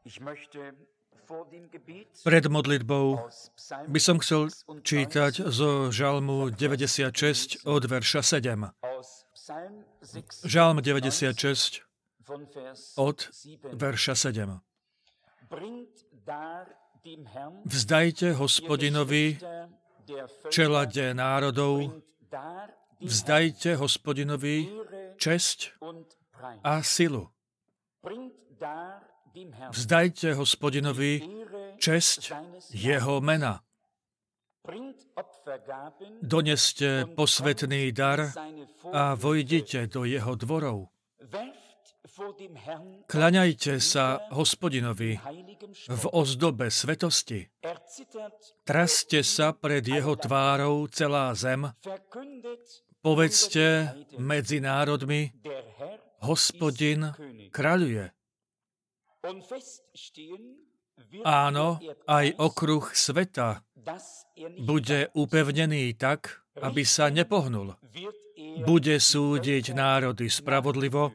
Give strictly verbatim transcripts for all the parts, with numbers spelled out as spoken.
Pred modlitbou by som chcel čítať zo Žalmu deväťdesiatšesť od verša sedem. Žalm deväťdesiatšesť od verša sedem. Vzdajte Hospodinovi čelade národov, vzdajte Hospodinovi česť a silu. Vzdajte Hospodinovi česť jeho mena. Doneste posvätný dar a vojdite do jeho dvorov. Kľaňajte sa Hospodinovi v ozdobe svetosti. Traste sa pred jeho tvárou celá zem. Povedzte medzi národmi, Hospodin kráľuje. Áno, aj okruh sveta bude upevnený tak, aby sa nepohnul. Bude súdiť národy spravodlivo.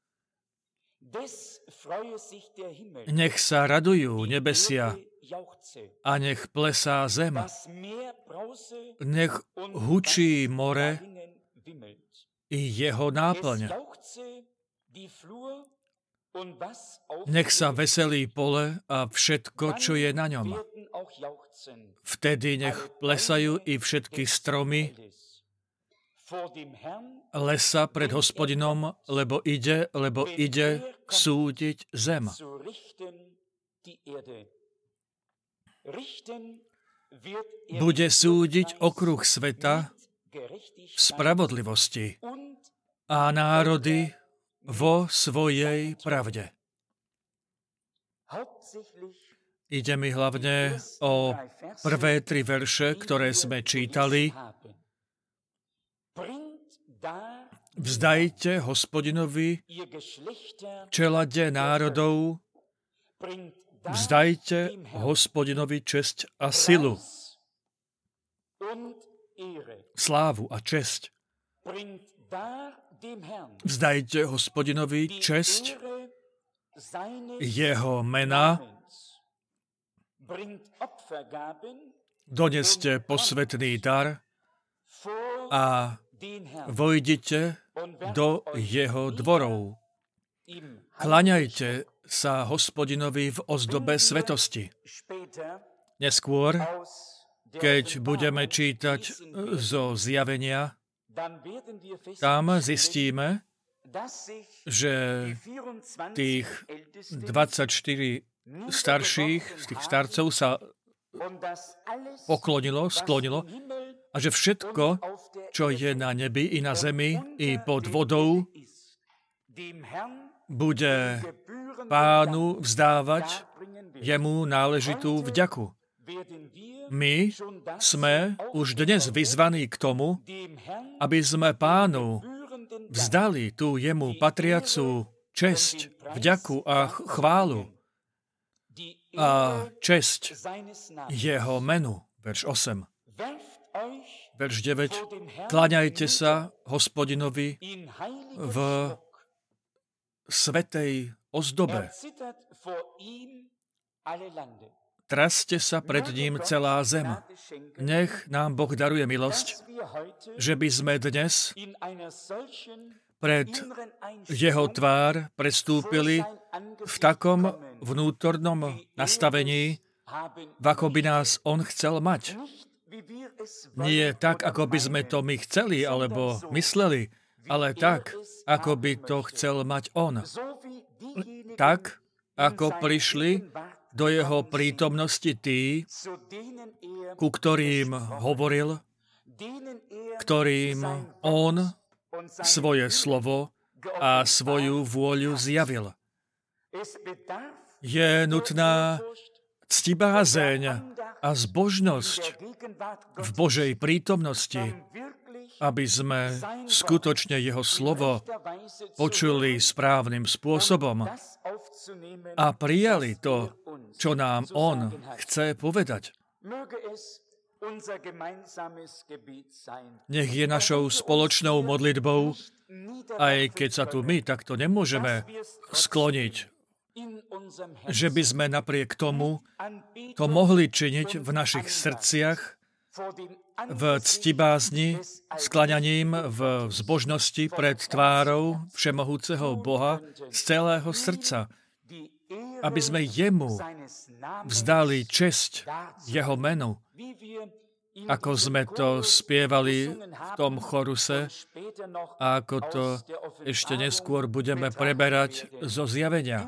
Nech sa radujú nebesia a nech plesá zem. Nech hučí more i jeho náplň. Nech sa veselí pole a všetko, čo je na ňom. Vtedy nech plesajú i všetky stromy lesa pred Hospodinom, lebo ide, lebo ide súdiť zem. Bude súdiť okruh sveta v spravodlivosti a národy vo svojej pravde. Ide mi hlavne o prvé tri verše, ktoré sme čítali. Vzdajte Hospodinovi čelade národov, vzdajte Hospodinovi česť a silu, slávu a česť. Vzdajte Hospodinovi česť jeho mena, doneste posvätný dar a vojdite do jeho dvorov. Kľaňajte sa Hospodinovi v ozdobe svetosti. Neskôr, keď budeme čítať zo Zjavenia, tam zistíme, že tých dvadsaťštyri starších, z tých starcov sa poklonilo, sklonilo a že všetko, čo je na nebi i na zemi i pod vodou, bude Pánu vzdávať jemu náležitú vďaku. My sme už dnes vyzvaní k tomu, aby sme Pánu vzdali tú jemu patriacu česť, vďaku a chválu a česť jeho menu. Verš osem. Verš deväť. Kláňajte sa Hospodinovi v svätej ozdobe. Traste sa pred ním celá zem. Nech nám Boh daruje milosť, že by sme dnes pred jeho tvár prestúpili v takom vnútornom nastavení, v ako by nás on chcel mať. Nie tak, ako by sme to my chceli alebo mysleli, ale tak, ako by to chcel mať on. Tak, ako prišli do jeho prítomnosti tí, ku ktorým hovoril, ktorým on svoje slovo a svoju vôľu zjavil. Je nutná ctibázeň a zbožnosť v Božej prítomnosti, aby sme skutočne jeho slovo počuli správnym spôsobom a prijali to, čo nám on chce povedať. Nech je našou spoločnou modlitbou, aj keď sa tu my takto nemôžeme skloniť že by sme napriek tomu to mohli činiť v našich srdciach, v ctibázni, skláňaním v zbožnosti pred tvárou všemohúceho Boha z celého srdca, aby sme jemu vzdali česť jeho menu, ako sme to spievali v tom choruse a ako to ešte neskôr budeme preberať zo zjavenia.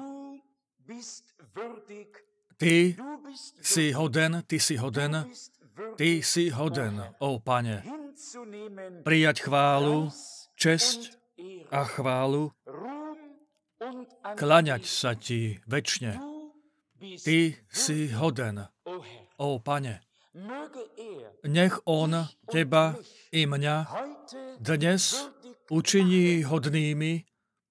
Ty si hoden, ty si hoden, ty si hoden, ó Pane, prijať chválu, česť a chválu, klaňať sa ti večne. Ty si hoden, ó Pane. Nech on teba i mňa dnes učiní hodnými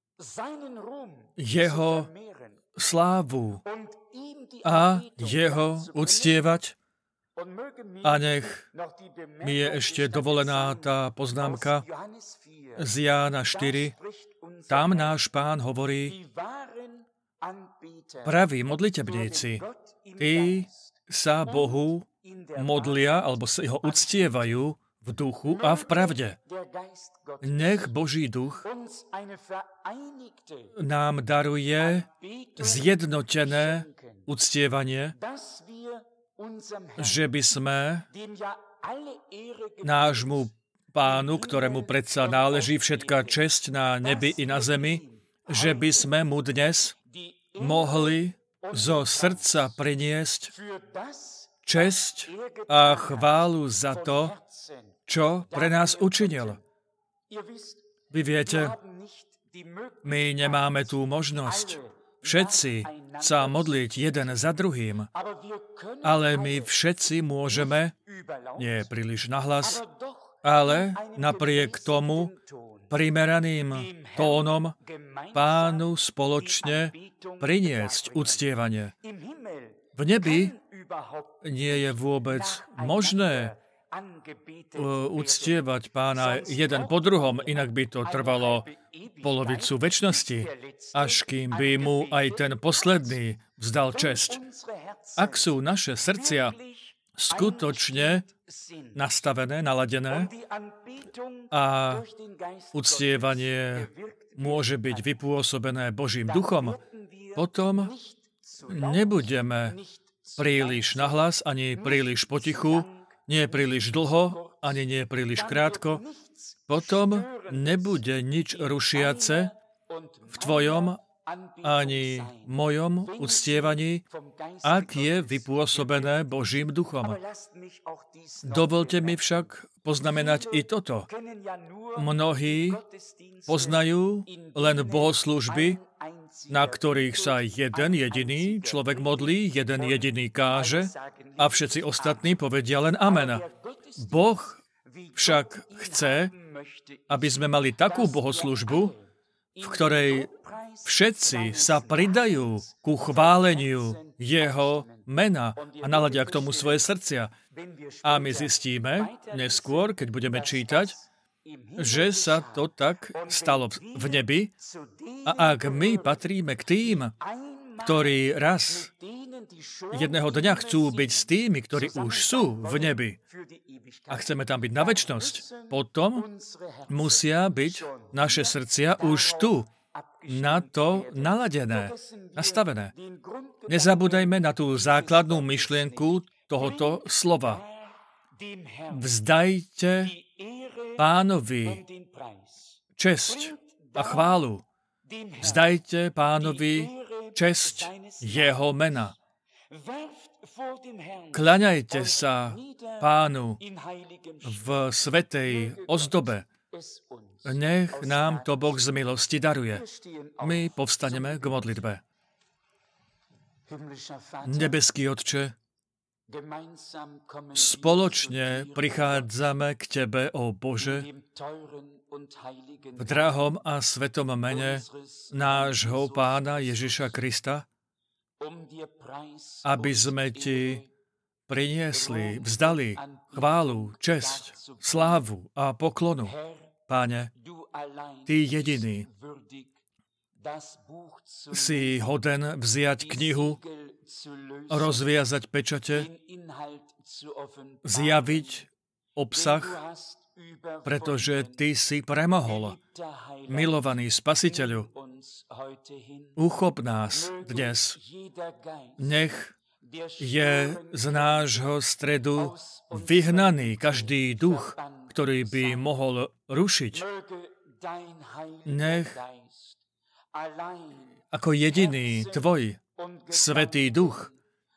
jeho slávu a jeho uctievať. A nech mi je ešte dovolená tá poznámka z Jána štyri. Tam náš Pán hovorí: praví modlitebníci, tí sa Bohu modlia, alebo si ho uctievajú v duchu a v pravde. Nech Boží duch nám daruje zjednotené uctievanie, že by sme nášmu Pánu, ktorému predsa náleží všetká česť na nebi i na zemi, že by sme mu dnes mohli zo srdca priniesť česť a chválu za to, čo pre nás učinil. Vy viete, my nemáme tú možnosť všetci sa modliť jeden za druhým, ale my všetci môžeme, nie príliš nahlas, ale napriek tomu primeraným tónom Pánu spoločne priniesť uctievanie. V nebi nie je vôbec možné uctievať Pána jeden po druhom, inak by to trvalo polovicu večnosti, až kým by mu aj ten posledný vzdal česť. Ak sú naše srdcia skutočne nastavené, naladené a uctievanie môže byť vypôsobené Božím duchom, potom nebudeme príliš nahlas, ani príliš potichu, nie príliš dlho, ani nie príliš krátko. Potom nebude nič rušiace v tvojom ani mojom uctievaní, ak je vypôsobené Božím duchom. Dovolte mi však poznamenať i toto. Mnohí poznajú len bohoslužby, na ktorých sa jeden jediný človek modlí, jeden jediný káže a všetci ostatní povedia len amen. Boh však chce, aby sme mali takú bohoslužbu, v ktorej všetci sa pridajú ku chváleniu jeho mena a naladia k tomu svoje srdcia. A my zistíme neskôr, keď budeme čítať, že sa to tak stalo v nebi. A ak my patríme k tým, ktorí raz jedného dňa chcú byť s tými, ktorí už sú v nebi a chceme tam byť na večnosť, potom musia byť naše srdcia už tu, na to naladené, nastavené. Nezabúdajme na tú základnú myšlienku tohoto slova. Vzdajte Pánovi česť a chválu. Vzdajte Pánovi česť jeho mena. Kľaňajte sa Pánu v svätej ozdobe. Nech nám to Boh z milosti daruje. My povstaneme k modlitbe. Nebeský Otče, spoločne prichádzame k Tebe, ó Bože, v drahom a svetom mene nášho Pána Ježiša Krista, aby sme Ti priniesli, vzdali chválu, česť, slávu a poklonu. Páne, Ty jediný si hoden vziať knihu, rozviazať pečate, zjaviť obsah, pretože ty si premohol. Milovaný Spasiteľu, uchop nás dnes. Nech je z nášho stredu vyhnaný každý duch, ktorý by mohol rušiť. Nech ako jediný tvoj Svätý Duch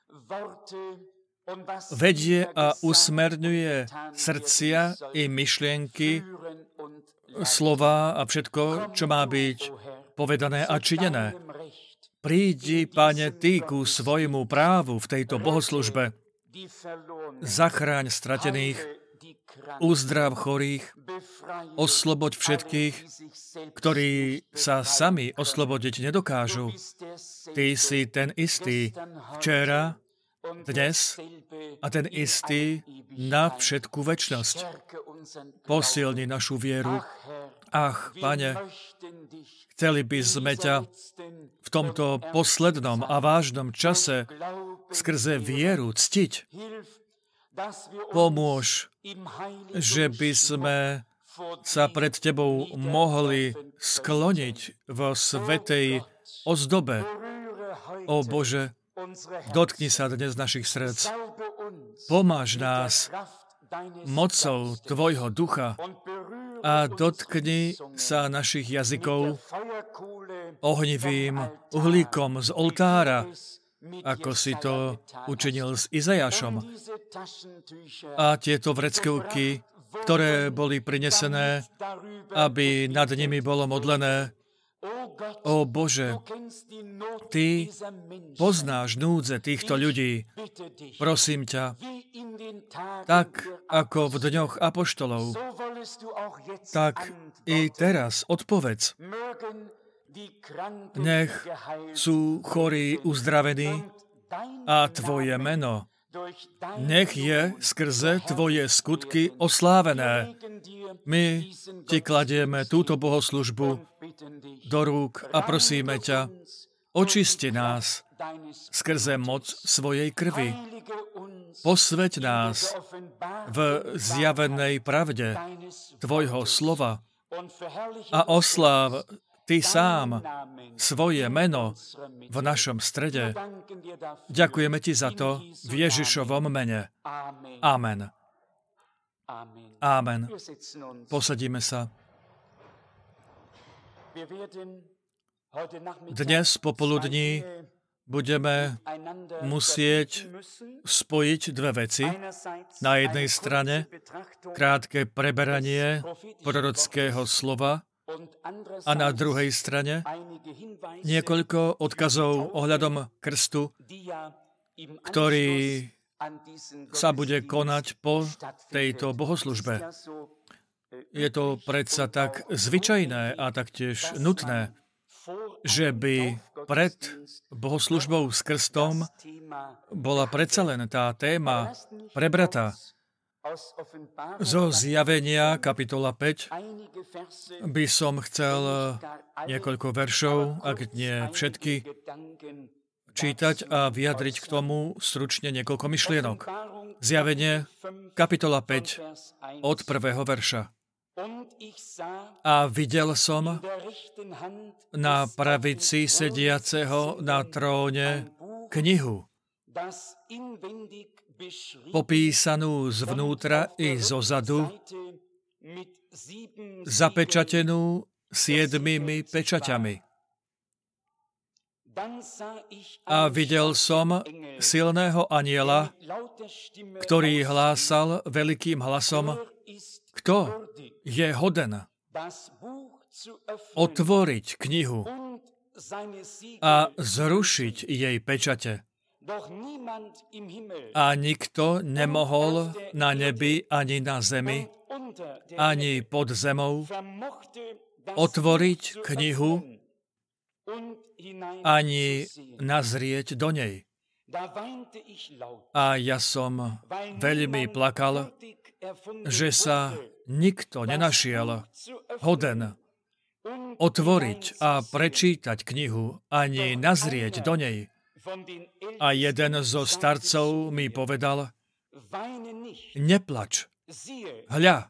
vedie a usmerňuje srdcia i myšlienky, slova a všetko, čo má byť povedané a činené. Prídi, Pane, ty ku svojmu právu v tejto bohoslužbe. Zachráň stratených, uzdrav chorých, osloboď všetkých, ktorí sa sami oslobodiť nedokážu. Ty si ten istý včera, dnes a ten istý na všetku večnosť. Posilni našu vieru. Ach, Pane, chceli by sme ťa v tomto poslednom a vážnom čase skrze vieru ctiť. Pomôž, že by sme sa pred Tebou mohli skloniť vo svätej ozdobe. O Bože, dotkni sa dnes našich srdc. Pomáž nás mocou Tvojho ducha a dotkni sa našich jazykov ohnivým uhlíkom z oltára, ako si to učinil s Izajašom. A tieto vreckevky, ktoré boli prinesené, aby nad nimi bolo modlené, o Bože, Ty poznáš núdze týchto ľudí. Prosím ťa, tak ako v dňoch apoštolov, tak i teraz odpovedz. Nech sú chorí uzdravení a Tvoje meno nech je skrze Tvoje skutky oslávené. My Ti kladieme túto bohoslužbu do rúk a prosíme ťa, očisti nás skrze moc svojej krvi. Posväť nás v zjavenej pravde Tvojho slova a osláv Ty sám svoje meno v našom strede. Ďakujeme Ti za to v Ježišovom mene. Amen. Amen. Posadíme sa. Dnes popoludní budeme musieť spojiť dve veci. Na jednej strane krátke preberanie prorockého slova a na druhej strane niekoľko odkazov ohľadom krstu, ktorý sa bude konať po tejto bohoslužbe. Je to predsa tak zvyčajné a taktiež nutné, že by pred bohoslužbou s krstom bola predsa len tá téma prebratá. Zo Zjavenia, kapitola päť, by som chcel niekoľko veršov, ak nie všetky, čítať a vyjadriť k tomu stručne niekoľko myšlienok. Zjavenie, kapitola päť, od prvého verša. A videl som na pravici sediaceho na tróne knihu, popísanú zvnútra i zozadu, zapečatenú siedmimi pečaťami. A videl som silného anjela, ktorý hlásal veľkým hlasom, kto je hoden otvoriť knihu a zrušiť jej pečate. A nikto nemohol na nebi, ani na zemi, ani pod zemou otvoriť knihu, ani nazrieť do nej. A ja som veľmi plakal, že sa nikto nenašiel hoden otvoriť a prečítať knihu, ani nazrieť do nej. A jeden zo starcov mi povedal, neplač, hľa,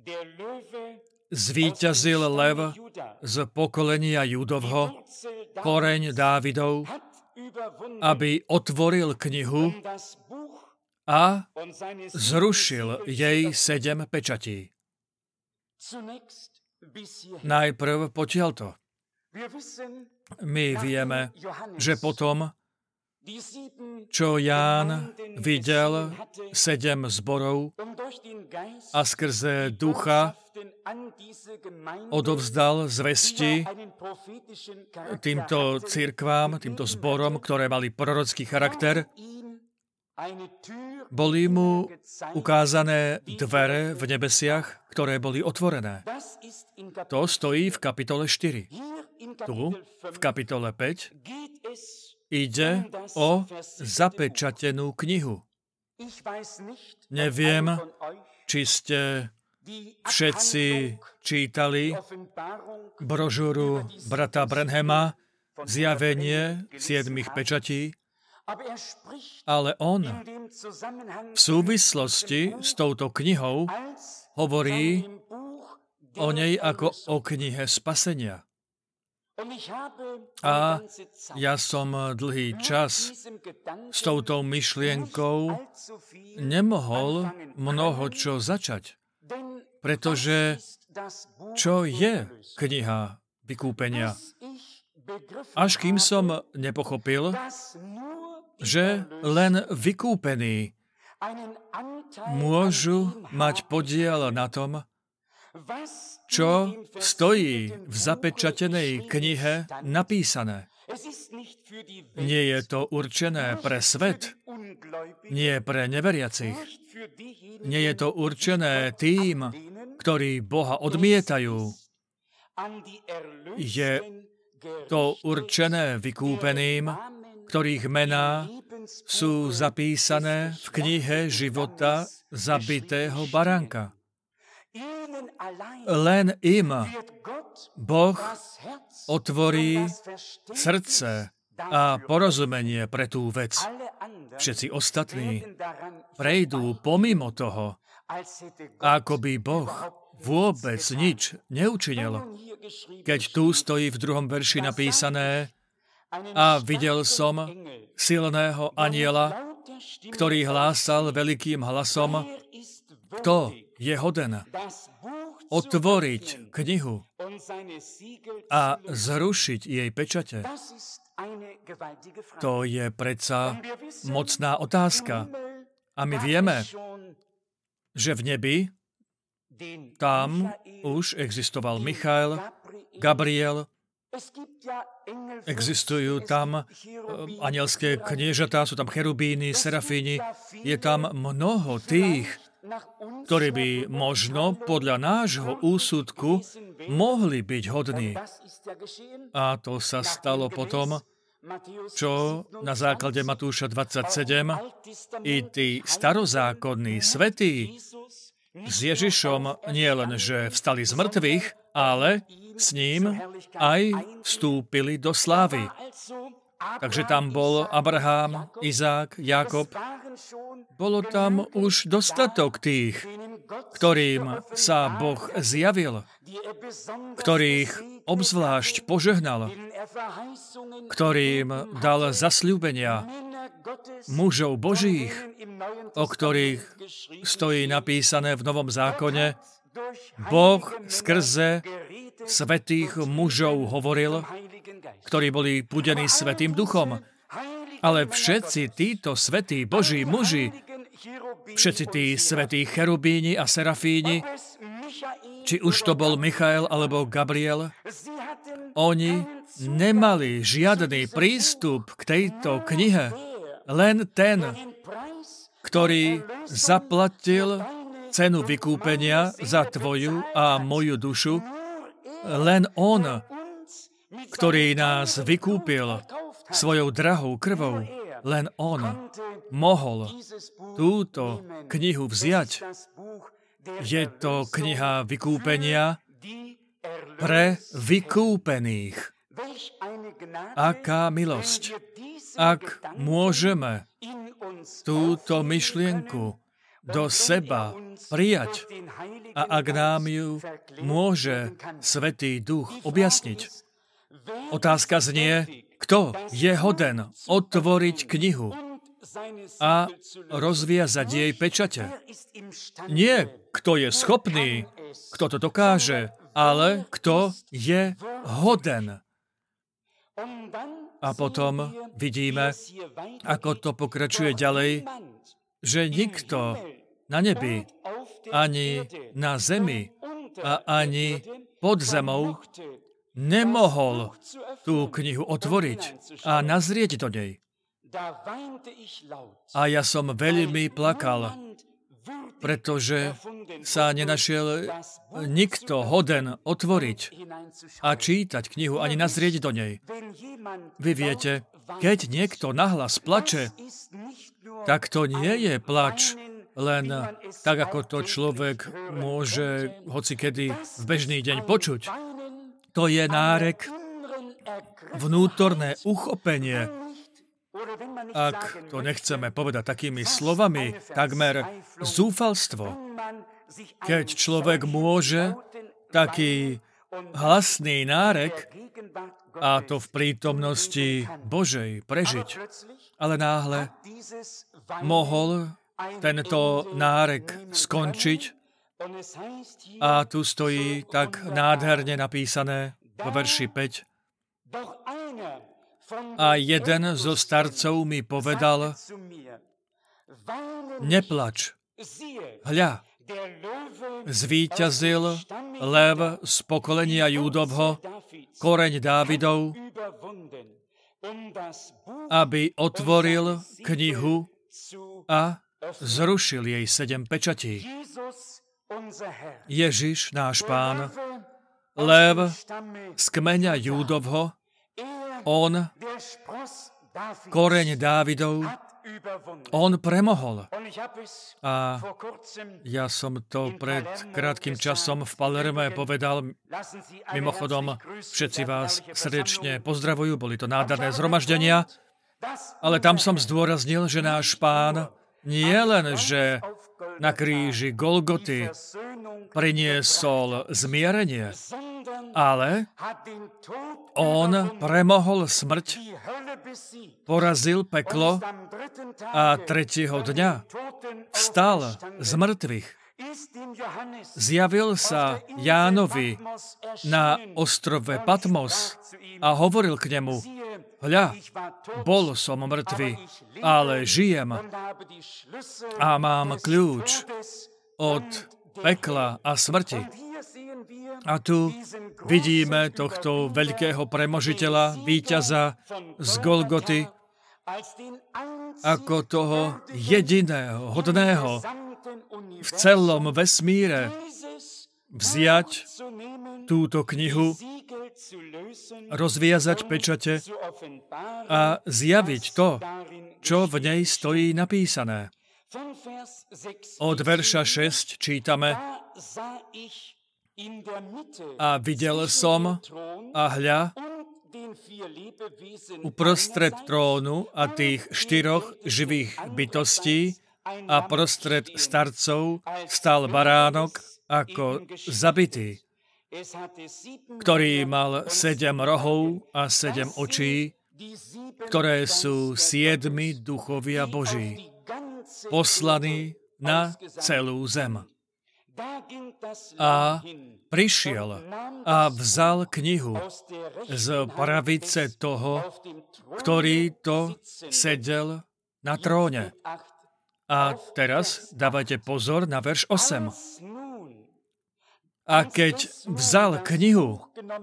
zvíťazil lev z pokolenia Judovho, koreň Dávidov, aby otvoril knihu a zrušil jej sedem pečatí. Najprv potiaľto. My vieme, že potom, čo Ján videl sedem zborov a skrze ducha odovzdal zvesti týmto cirkvám, týmto zborom, ktoré mali prorocký charakter, boli mu ukázané dvere v nebesiach, ktoré boli otvorené. To stojí v kapitole štyri. Tu, v kapitole päť, ide o zapečatenú knihu. Neviem, či ste všetci čítali brožúru brata Branhama Zjavenie siedmich pečatí, ale on v súvislosti s touto knihou hovorí o nej ako o knihe spasenia. A ja som dlhý čas s touto myšlienkou nemohol mnoho čo začať, pretože čo je kniha vykúpenia? Až kým som nepochopil, že len vykúpení môžu mať podiel na tom, čo stojí v zapečatenej knihe napísané. Nie je to určené pre svet, nie pre neveriacich. Nie je to určené tým, ktorí Boha odmietajú. Je to určené vykúpeným, ktorých mená sú zapísané v knihe života zabitého baránka. Len im Boh otvorí srdce a porozumenie pre tú vec. Všetci ostatní prejdú pomimo toho, ako by Boh vôbec nič neučinil. Keď tu stojí v druhom verši napísané, a videl som silného anjela, ktorý hlásal veľkým hlasom, kto je hoden otvoriť knihu a zrušiť jej pečate. To je predsa mocná otázka. A my vieme, že v nebi tam už existoval Michael, Gabriel, existujú tam anielské kniežatá, sú tam cherubíny, serafíni. Je tam mnoho tých, ktorí by možno podľa nášho úsudku mohli byť hodní. A to sa stalo potom, čo na základe Matúša dvadsaťsedem i tí starozákonní svätí s Ježišom nielen, že vstali z mŕtvych, ale s ním aj vstúpili do slávy. Takže tam bol Abraham, Izák, Jákob. Bolo tam už dostatok tých, ktorým sa Boh zjavil, ktorých obzvlášť požehnal, ktorým dal zasľúbenia mužov Božích, o ktorých stojí napísané v Novom zákone. Boh skrze svätých mužov hovoril, ktorí boli púdení Svätým Duchom. Ale všetci títo svätí Boží muži, všetci tí svätí cherubíni a serafíni, či už to bol Michael alebo Gabriel, oni nemali žiadny prístup k tejto knihe. Len ten, ktorý zaplatil cenu vykúpenia za tvoju a moju dušu, len on, ktorý nás vykúpil svojou drahou krvou, len on mohol túto knihu vziať. Je to kniha vykúpenia, pre vykúpených. Aká milosť, ak môžeme túto myšlienku do seba prijať a ak nám ju môže Svätý Duch objasniť. Otázka znie, kto je hoden otvoriť knihu a rozviazať jej pečate. Nie, kto je schopný, kto to dokáže, ale kto je hoden. A potom vidíme, ako to pokračuje ďalej, že nikto na nebi, ani na zemi a ani pod zemou nemohol tú knihu otvoriť a nazrieť do nej. A ja som veľmi plakal, pretože sa nenašiel nikto hoden otvoriť a čítať knihu, ani nazrieť do nej. Vy viete, keď niekto nahlas plače, tak to nie je plač len tak, ako to človek môže hocikedy v bežný deň počuť. To je nárek, vnútorné uchopenie. Ak to nechceme povedať takými slovami, takmer zúfalstvo. Keď človek môže taký hlasný nárek, a to v prítomnosti Božej prežiť, ale náhle mohol tento nárek skončiť a tu stojí tak nádherne napísané vo verši päť. A jeden zo starcov mi povedal, neplač, hľa, zvíťazil lev z pokolenia Júdovho, koreň Dávidov, aby otvoril knihu a zrušil jej sedem pečatí. Ježiš, náš Pán, lev z kmeňa Júdovho, on, koreň Dávidov, on premohol. A ja som to pred krátkym časom v Palerme povedal. Mimochodom, všetci vás srdečne pozdravujú, boli to nádherné zhromaždenia, ale tam som zdôraznil, že náš Pán nie len, že na kríži Golgoty priniesol zmierenie, ale on premohol smrť, porazil peklo a tretieho dňa vstal z mŕtvych. Zjavil sa Jánovi na ostrove Patmos a hovoril k nemu, hľa, bol som mŕtvy, ale žijem a mám kľúč od pekla a smrti. A tu vidíme tohto veľkého premožiteľa, víťaza z Golgoty, ako toho jediného, hodného v celom vesmíre vziať túto knihu, rozviazať pečate a zjaviť to, čo v nej stojí napísané. Od verša šesť čítame: A videl som, a hľa, uprostred trónu a tých štyroch živých bytostí a prostred starcov stal baránok ako zabitý, ktorý mal sedem rohov a sedem očí, ktoré sú siedmi duchovia Boží, poslaní na celú zem. A prišiel a vzal knihu z pravice toho, ktorý to sedel na tróne. A teraz dávajte pozor na verš osem. A keď vzal knihu,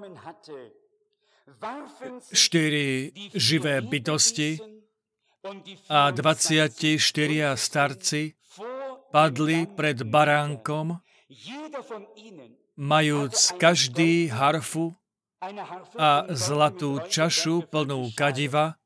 štyri živé bytosti a dvadsaťštyria starci padli pred baránkom, majúc každý harfu a zlatú čašu plnú kadiva,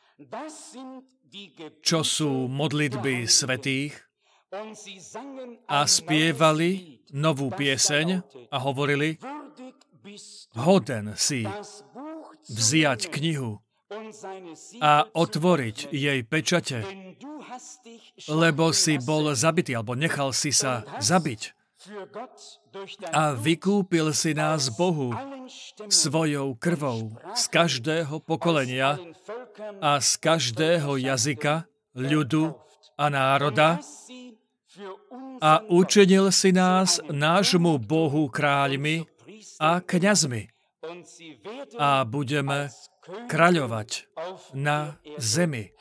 čo sú modlitby svätých, a spievali novú pieseň a hovorili: hoden si vziať knihu a otvoriť jej pečate, lebo si bol zabitý, alebo nechal si sa zabiť. A vykúpil si nás Bohu svojou krvou z každého pokolenia a z každého jazyka, ľudu a národa a učinil si nás nášmu Bohu kráľmi a kňazmi a budeme kráľovať na zemi.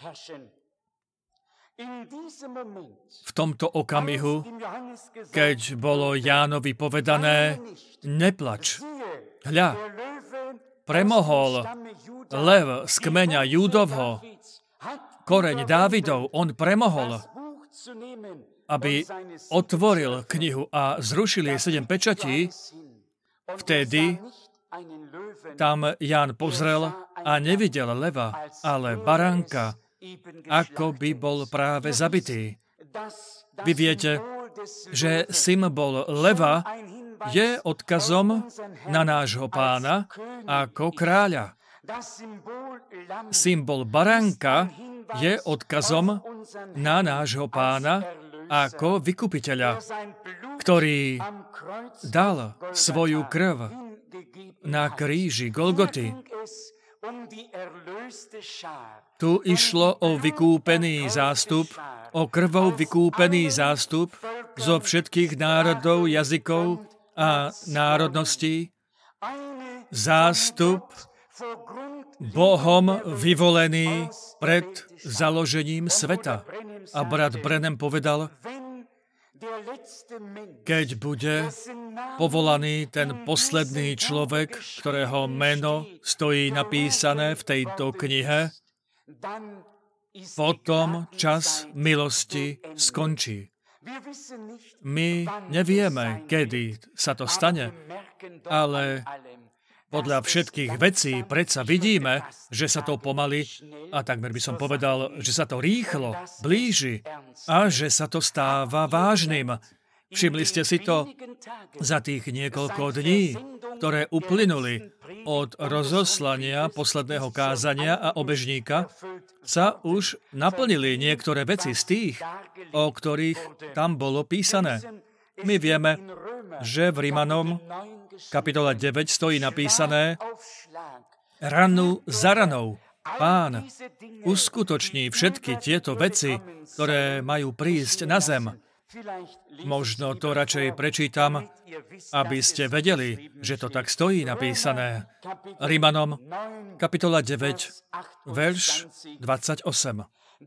V tomto okamihu, keď bolo Jánovi povedané, neplač, hľa, premohol lev z kmeňa Júdovho, koreň Dávidov, on premohol, aby otvoril knihu a zrušil jej sedem pečatí, vtedy tam Ján pozrel a nevidel leva, ale baránka, ako by bol práve zabitý. Vy viete, že symbol leva je odkazom na nášho pána ako kráľa. Symbol baránka je odkazom na nášho pána ako vykupiteľa, ktorý dal svoju krv na kríži Golgoty. Tu išlo o vykúpený zástup, o krvou vykúpený zástup zo všetkých národov, jazykov a národností. Zástup Bohom vyvolený pred založením sveta. A brat Branham povedal, keď bude povolaný ten posledný človek, ktorého meno stojí napísané v tejto knihe, potom čas milosti skončí. My nevieme, kedy sa to stane, ale podľa všetkých vecí predsa vidíme, že sa to pomaly, a takmer by som povedal, že sa to rýchlo blíži a že sa to stáva vážnym. Všimli ste si to za tých niekoľko dní, ktoré uplynuli od rozoslania posledného kázania a obežníka, sa už naplnili niektoré veci z tých, o ktorých tam bolo písané. My vieme, že v Rimanom kapitola deväť stojí napísané ranu za ranou. Pán uskutoční všetky tieto veci, ktoré majú prísť na zem. Možno to radšej prečítam, aby ste vedeli, že to tak stojí napísané. Rimanom kapitola deväť, verš dvadsaťosem.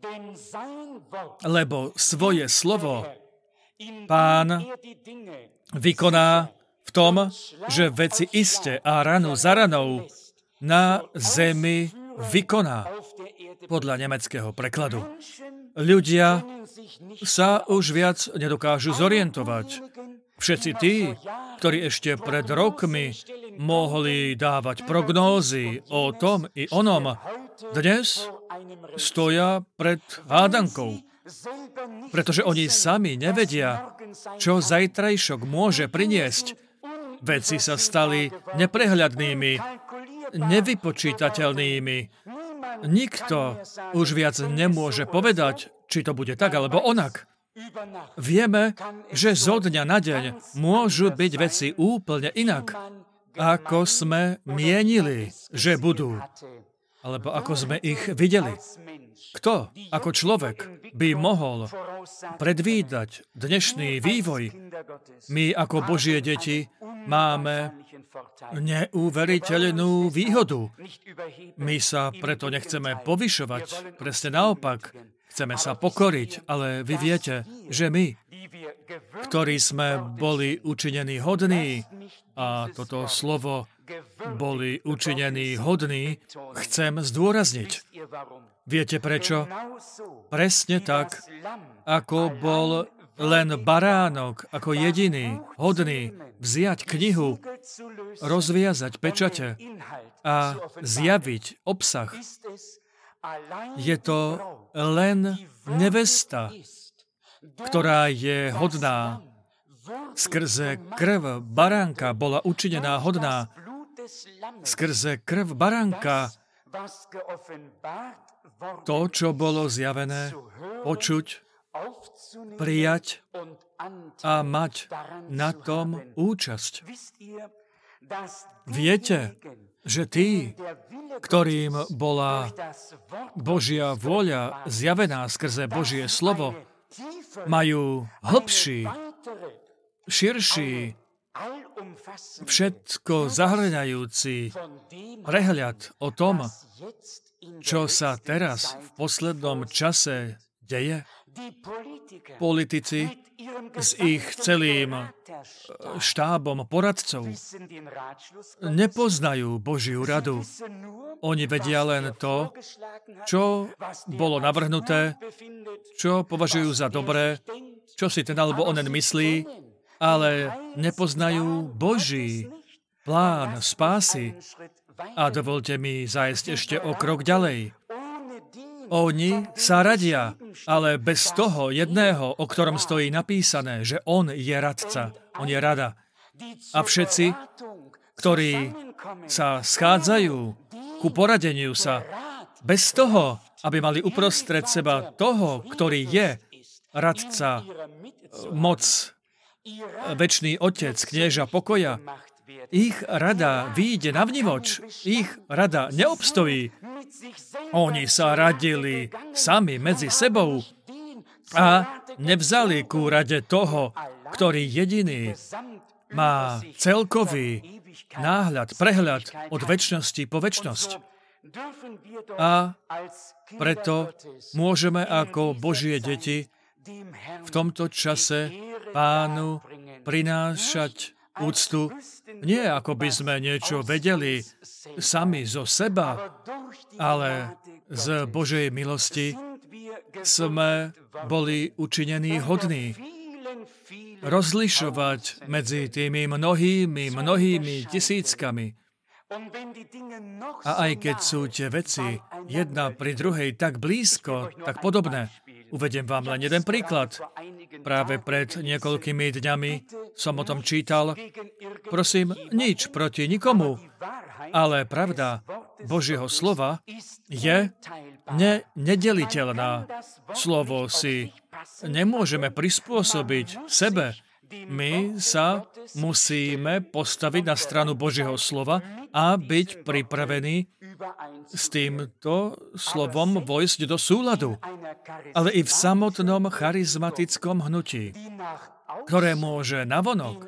Lebo svoje slovo Pán vykoná v tom, že veci iste a ranu za ranou na zemi vykoná. Podľa nemeckého prekladu. Ľudia sa už viac nedokážu zorientovať. Všetci tí, ktorí ešte pred rokmi mohli dávať prognózy o tom i onom, dnes stoja pred hádankou. Pretože oni sami nevedia, čo zajtrajšok môže priniesť. Veci sa stali neprehľadnými, nevypočítateľnými. Nikto už viac nemôže povedať, či to bude tak alebo onak. Vieme, že zo dňa na deň môžu byť veci úplne inak, ako sme mienili, že budú, alebo ako sme ich videli. Kto ako človek by mohol predvídať dnešný vývoj? My ako Božie deti máme neuveriteľnú výhodu. My sa preto nechceme povyšovať, presne naopak. Chceme sa pokoriť, ale vy viete, že my, ktorí sme boli učinení hodní, a toto slovo boli učinení hodní, chcem zdôrazniť. Viete prečo? Presne tak, ako bol len baránok, ako jediný, hodný, vziať knihu, rozviazať pečate a zjaviť obsah. Je to len nevesta, ktorá je hodná. Skrze krv baránka bola učinená hodná skrze krv baránka to, čo bolo zjavené, počuť, prijať a mať na tom účasť. Viete, že tí, ktorým bola Božia vôľa zjavená skrze Božie slovo, majú hlbší, širší, všetko zahŕňajúci prehľad o tom, čo sa teraz v poslednom čase deje. Politici s ich celým štábom poradcov nepoznajú Božiu radu. Oni vedia len to, čo bolo navrhnuté, čo považujú za dobré, čo si ten alebo onen myslí, ale nepoznajú Boží plán spásy. A dovolte mi zájsť ešte o krok ďalej. Oni sa radia, ale bez toho jedného, o ktorom stojí napísané, že on je radca, on je rada. A všetci, ktorí sa schádzajú ku poradeniu sa, bez toho, aby mali uprostred seba toho, ktorý je radca, moc, večný Otec, knieža pokoja, ich rada vyjde navnivoč, ich rada neobstojí. Oni sa radili sami medzi sebou a nevzali ku rade toho, ktorý jediný má celkový náhľad, prehľad od večnosti po večnosť. A preto môžeme ako Božie deti v tomto čase Pánu prinášať úctu, nie ako by sme niečo vedeli sami zo seba, ale z Božej milosti sme boli učinení hodní rozlišovať medzi tými mnohými, mnohými tisíckami. A aj keď sú tie veci jedna pri druhej tak blízko, tak podobné, uvediem vám len jeden príklad. Práve pred niekoľkými dňami som o tom čítal. Prosím, nič proti nikomu, ale pravda Božieho slova je ne- nedeliteľná. Slovo si nemôžeme prispôsobiť sebe. My sa musíme postaviť na stranu Božieho slova a byť pripravení s týmto slovom vojsť do súladu. Ale i v samotnom charizmatickom hnutí, ktoré môže navonok,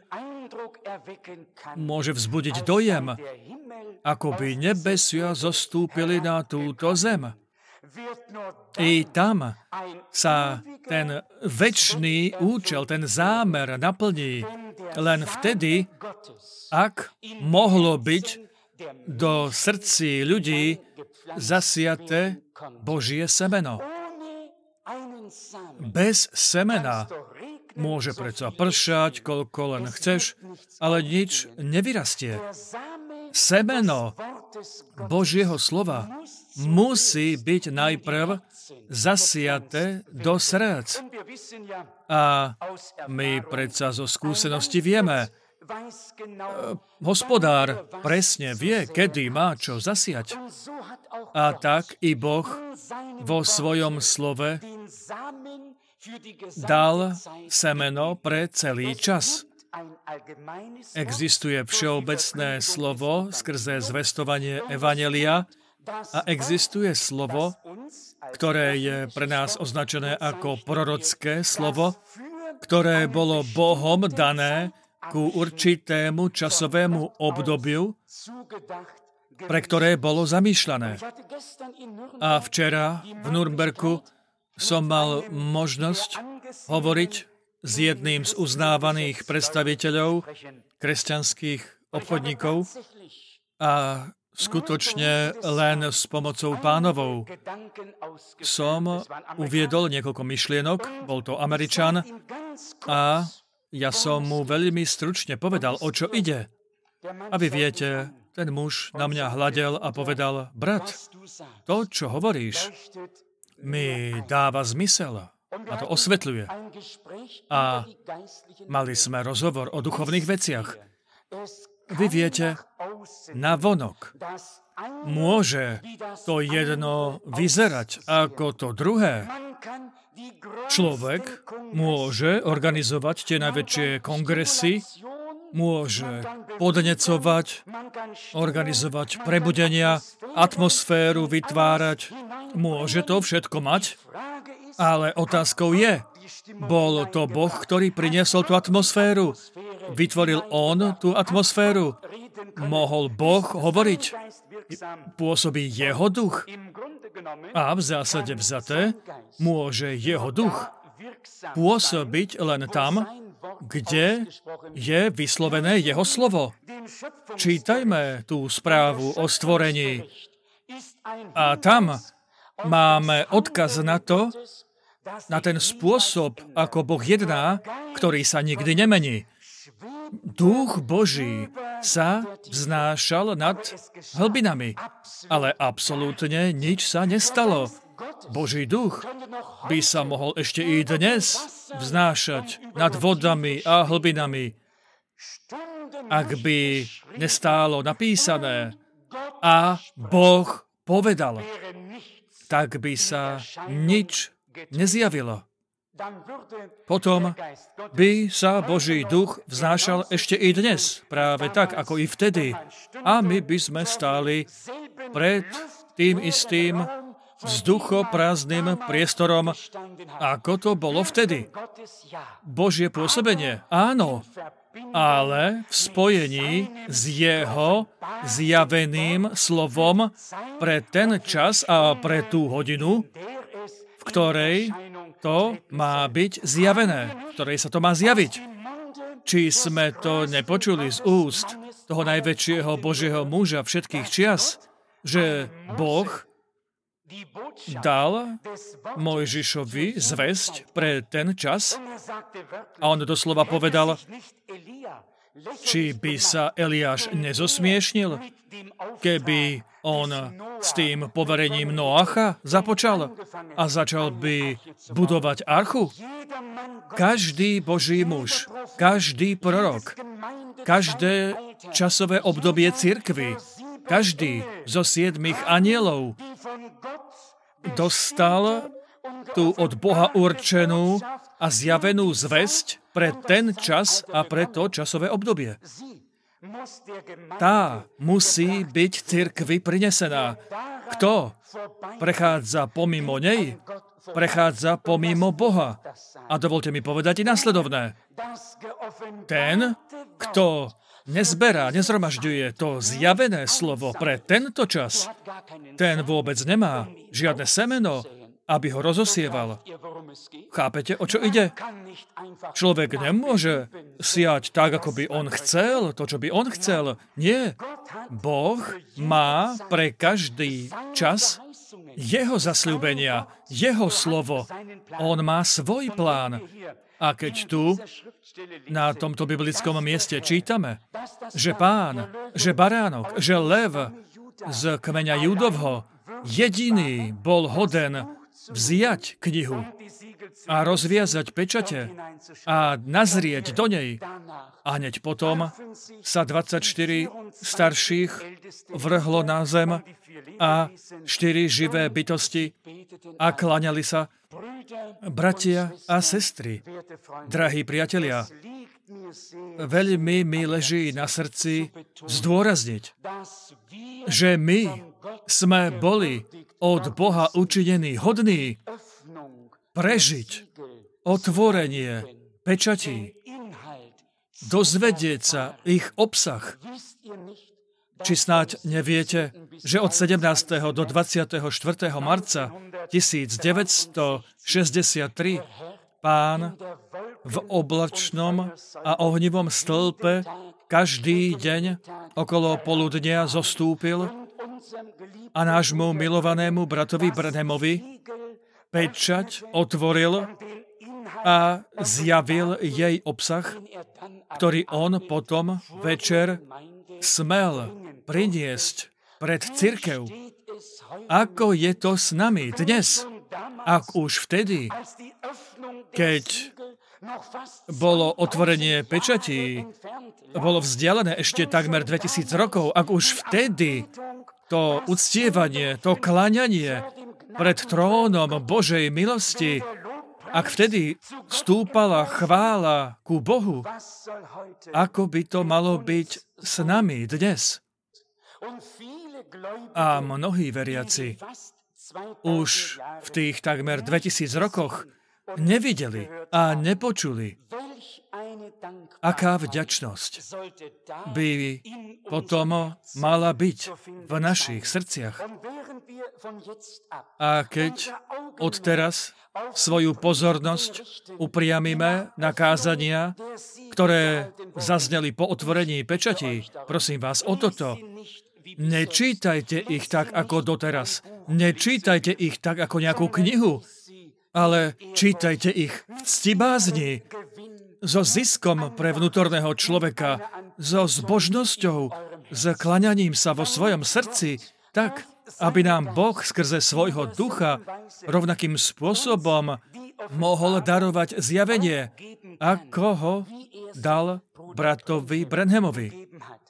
môže vzbudiť dojem, ako by nebesia zostúpili na túto zem. I tam sa ten večný účel, ten zámer naplní len vtedy, ak mohlo byť do srdcí ľudí zasiate Božie semeno. Bez semena môže predsa pršať, koľko len chceš, ale nič nevyrastie. Semeno Božieho slova musí byť najprv zasiate do srdc. A my predsa zo skúsenosti vieme, hospodár presne vie, kedy má čo zasiať. A tak i Boh vo svojom slove dal semeno pre celý čas. Existuje všeobecné slovo skrze zvestovanie evanjelia a existuje slovo, ktoré je pre nás označené ako prorocké slovo, ktoré bolo Bohom dané ku určitému časovému obdobiu, pre ktoré bolo zamýšľané. A včera v Nürnbergu som mal možnosť hovoriť s jedným z uznávaných predstaviteľov kresťanských obchodníkov a skutočne len s pomocou Pánovou som uviedol niekoľko myšlienok, bol to Američan, a ja som mu veľmi stručne povedal, o čo ide. A vy viete, ten muž na mňa hľadel a povedal, brat, to, čo hovoríš, mi dáva zmysel a to osvetľuje. A mali sme rozhovor o duchovných veciach. Vy viete, navonok môže to jedno vyzerať ako to druhé. Človek môže organizovať tie najväčšie kongresy, môže podnecovať, organizovať prebudenia, atmosféru vytvárať, môže to všetko mať, ale otázkou je, bol to Boh, ktorý priniesol tú atmosféru, vytvoril on tú atmosféru, mohol Boh hovoriť, pôsobí jeho duch a v zásade vzaté môže jeho duch pôsobiť len tam, kde je vyslovené jeho slovo. Čítajme tú správu o stvorení a tam máme odkaz na to, na ten spôsob, ako Boh jedná, ktorý sa nikdy nemení. Duch Boží sa vznášal nad hlbinami, ale absolútne nič sa nestalo. Boží duch by sa mohol ešte i dnes vznášať nad vodami a hlbinami, ak by nestálo napísané a Boh povedal, tak by sa nič nezjavilo. Potom by sa Boží duch vznášal ešte i dnes, práve tak, ako i vtedy. A my by sme stáli pred tým istým vzduchoprázdnym priestorom, ako to bolo vtedy. Božie pôsobenie, áno, ale v spojení s jeho zjaveným slovom pre ten čas a pre tú hodinu, v ktorej to má byť zjavené, v ktorej sa to má zjaviť. Či sme to nepočuli z úst toho najväčšieho Božieho muža všetkých čias, že Boh dal Mojžišovi zvesť pre ten čas a on doslova povedal, či by sa Eliáš nezosmiešnil, keby on s tým poverením Noacha započal a začal by budovať archu. Každý Boží muž, každý prorok, každé časové obdobie cirkvi, každý zo siedmých anielov dostal tú od Boha určenú a zjavenú zvesť pre ten čas a pre to časové obdobie. Tá musí byť cirkvi prinesená. Kto prechádza pomimo nej, prechádza pomimo Boha. A dovolte mi povedať i nasledovné. Ten, kto nezberá, nezhromažďuje to zjavené slovo pre tento čas, ten vôbec nemá žiadne semeno, aby ho rozosieval. Chápete, o čo ide? Človek nemôže siať tak, ako by on chcel, to, čo by on chcel. Nie. Boh má pre každý čas jeho zasľúbenia, jeho slovo. On má svoj plán. A keď tu, na tomto biblickom mieste čítame, že Pán, že baránok, že lev z kmeňa Júdovho jediný bol hoden vziať knihu a rozviazať pečate a nazrieť do nej. A hneď potom sa dvadsaťštyri starších vrhlo na zem a štyri živé bytosti a kláňali sa. Bratia a sestry, drahí priatelia, veľmi mi leží na srdci zdôrazniť, že my sme boli od Boha učinení hodní prežiť otvorenie pečatí, dozvedieť sa ich obsah. Či snáď neviete, že od sedemnásteho do dvadsiateho štvrtého marca tisícdeväťstošesťdesiattri Pán v oblačnom a ohnivom stĺpe každý deň okolo poludnia zostúpil a nášmu milovanému bratovi Branhamovi pečať otvoril a zjavil jej obsah, ktorý on potom večer smel priniesť pred cirkev. Ako je to s nami dnes? Ak už vtedy, keď bolo otvorenie pečatí, bolo vzdialené ešte takmer dvetisíc rokov, ak už vtedy to uctievanie, to kláňanie pred trónom Božej milosti, ak vtedy stúpala chvála ku Bohu, ako by to malo byť s nami dnes? A mnohí veriaci už v tých takmer dvetisíc rokoch nevideli a nepočuli, aká vďačnosť by potom mala byť v našich srdciach. A keď odteraz svoju pozornosť upriamime na kázania, ktoré zazneli po otvorení pečatí, prosím vás o toto. Nečítajte ich tak, ako doteraz. Nečítajte ich tak, ako nejakú knihu, ale čítajte ich v ctibázni, so ziskom pre vnútorného človeka, so zbožnosťou, s klaňaním sa vo svojom srdci, tak, aby nám Boh skrze svojho ducha rovnakým spôsobom mohol darovať zjavenie, ako ho dal bratovi Branhamovi.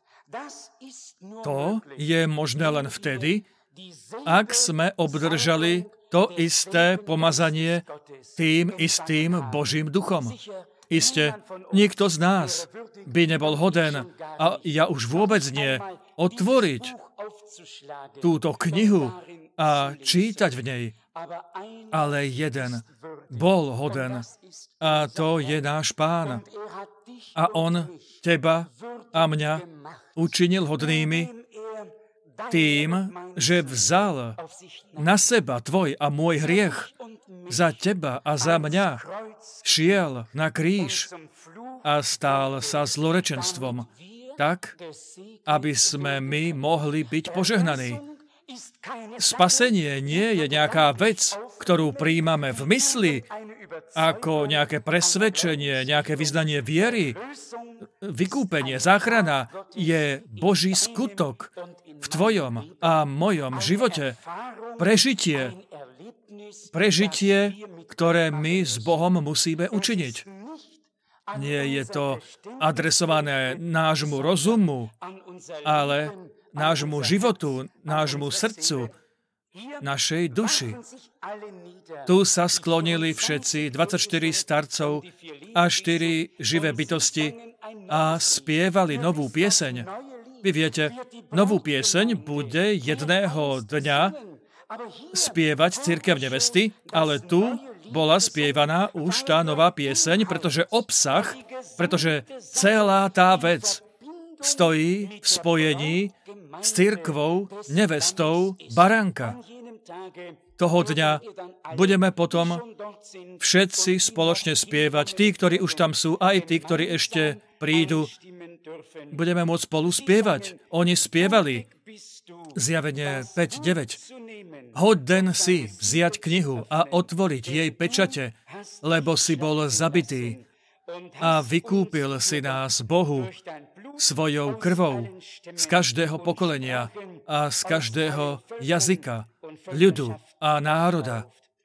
To je možné len vtedy, ak sme obdržali to isté pomazanie tým istým Božím duchom. Isté, nikto z nás by nebol hoden, a ja už vôbec nie, otvoriť túto knihu a čítať v nej. Ale jeden bol hoden, a to je náš Pán. A on teba a mňa učinil hodnými tým, že vzal na seba tvoj a môj hriech za teba a za mňa, šiel na kríž a stál sa zlorečenstvom, tak, aby sme my mohli byť požehnaní. Spasenie nie je nejaká vec, ktorú prijímame v mysli, ako nejaké presvedčenie, nejaké vyznanie viery. Vykúpenie, záchrana je Boží skutok v tvojom a mojom živote. Prežitie, prežitie, ktoré my s Bohom musíme učiniť. Nie je to adresované nášmu rozumu, ale nášmu životu, nášmu srdcu, našej duši. Tu sa sklonili všetci, dvadsaťštyri starcov a štyri živé bytosti a spievali novú pieseň. Vy viete, novú pieseň bude jedného dňa spievať cirkev nevesty, ale tu bola spievaná už tá nová pieseň, pretože obsah, pretože celá tá vec stojí v spojení s cirkvou, nevestou baránka. Toho dňa budeme potom všetci spoločne spievať. Tí, ktorí už tam sú, aj tí, ktorí ešte prídu, budeme môcť spolu spievať. Oni spievali. Zjavenie päť deväť. Hoden si vziať knihu a otvoriť jej pečate, lebo si bol zabitý a vykúpil si nás Bohu svojou krvou z každého pokolenia a z každého jazyka, ľudu a národa.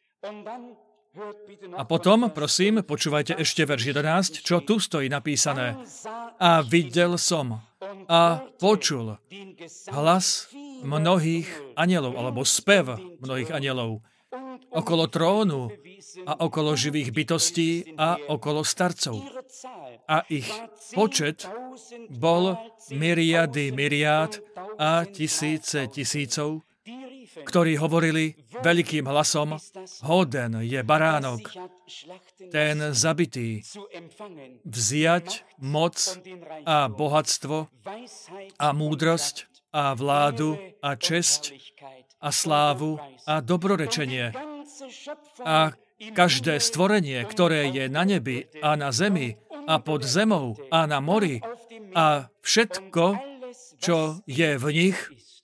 A potom, prosím, počúvajte ešte verš jedenásť, čo tu stojí napísané. A videl som a počul hlas mnohých anjelov, alebo spev mnohých anjelov, okolo trónu a okolo živých bytostí a okolo starcov. A ich počet bol myriady myriád a tisíce tisícov, ktorí hovorili veľkým hlasom, hoden je baránok, ten zabitý, vziať moc a bohatstvo a múdrosť a vládu a česť a slávu a dobrorečenie. A každé stvorenie, ktoré je na nebi a na zemi a pod zemou a na mori a všetko, čo je v nich,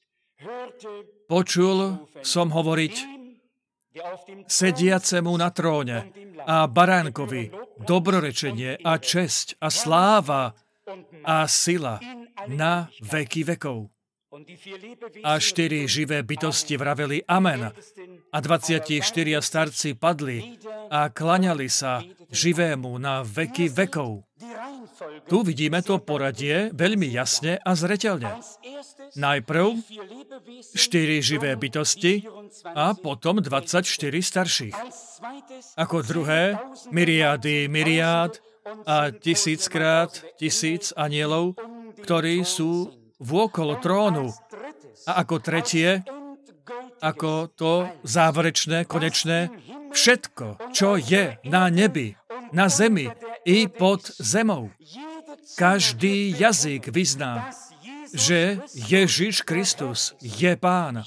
počul som hovoriť sediacemu na tróne a baránkovi dobrorečenie a česť a sláva a sila na veky vekov. A štyri živé bytosti vraveli amen. a dvadsaťštyria starci padli a klaňali sa živému na veky vekov. Tu vidíme to poradie veľmi jasne a zreteľne. Najprv štyri živé bytosti a potom dvadsaťštyri starších. Ako druhé, myriády myriád a tisíckrát tisíc anielov, ktorí sú vôkolo trónu. A ako tretie, ako to záverečné, konečné, všetko, čo je na nebi, na zemi i pod zemou. Každý jazyk vyzná, že Ježiš Kristus je Pán.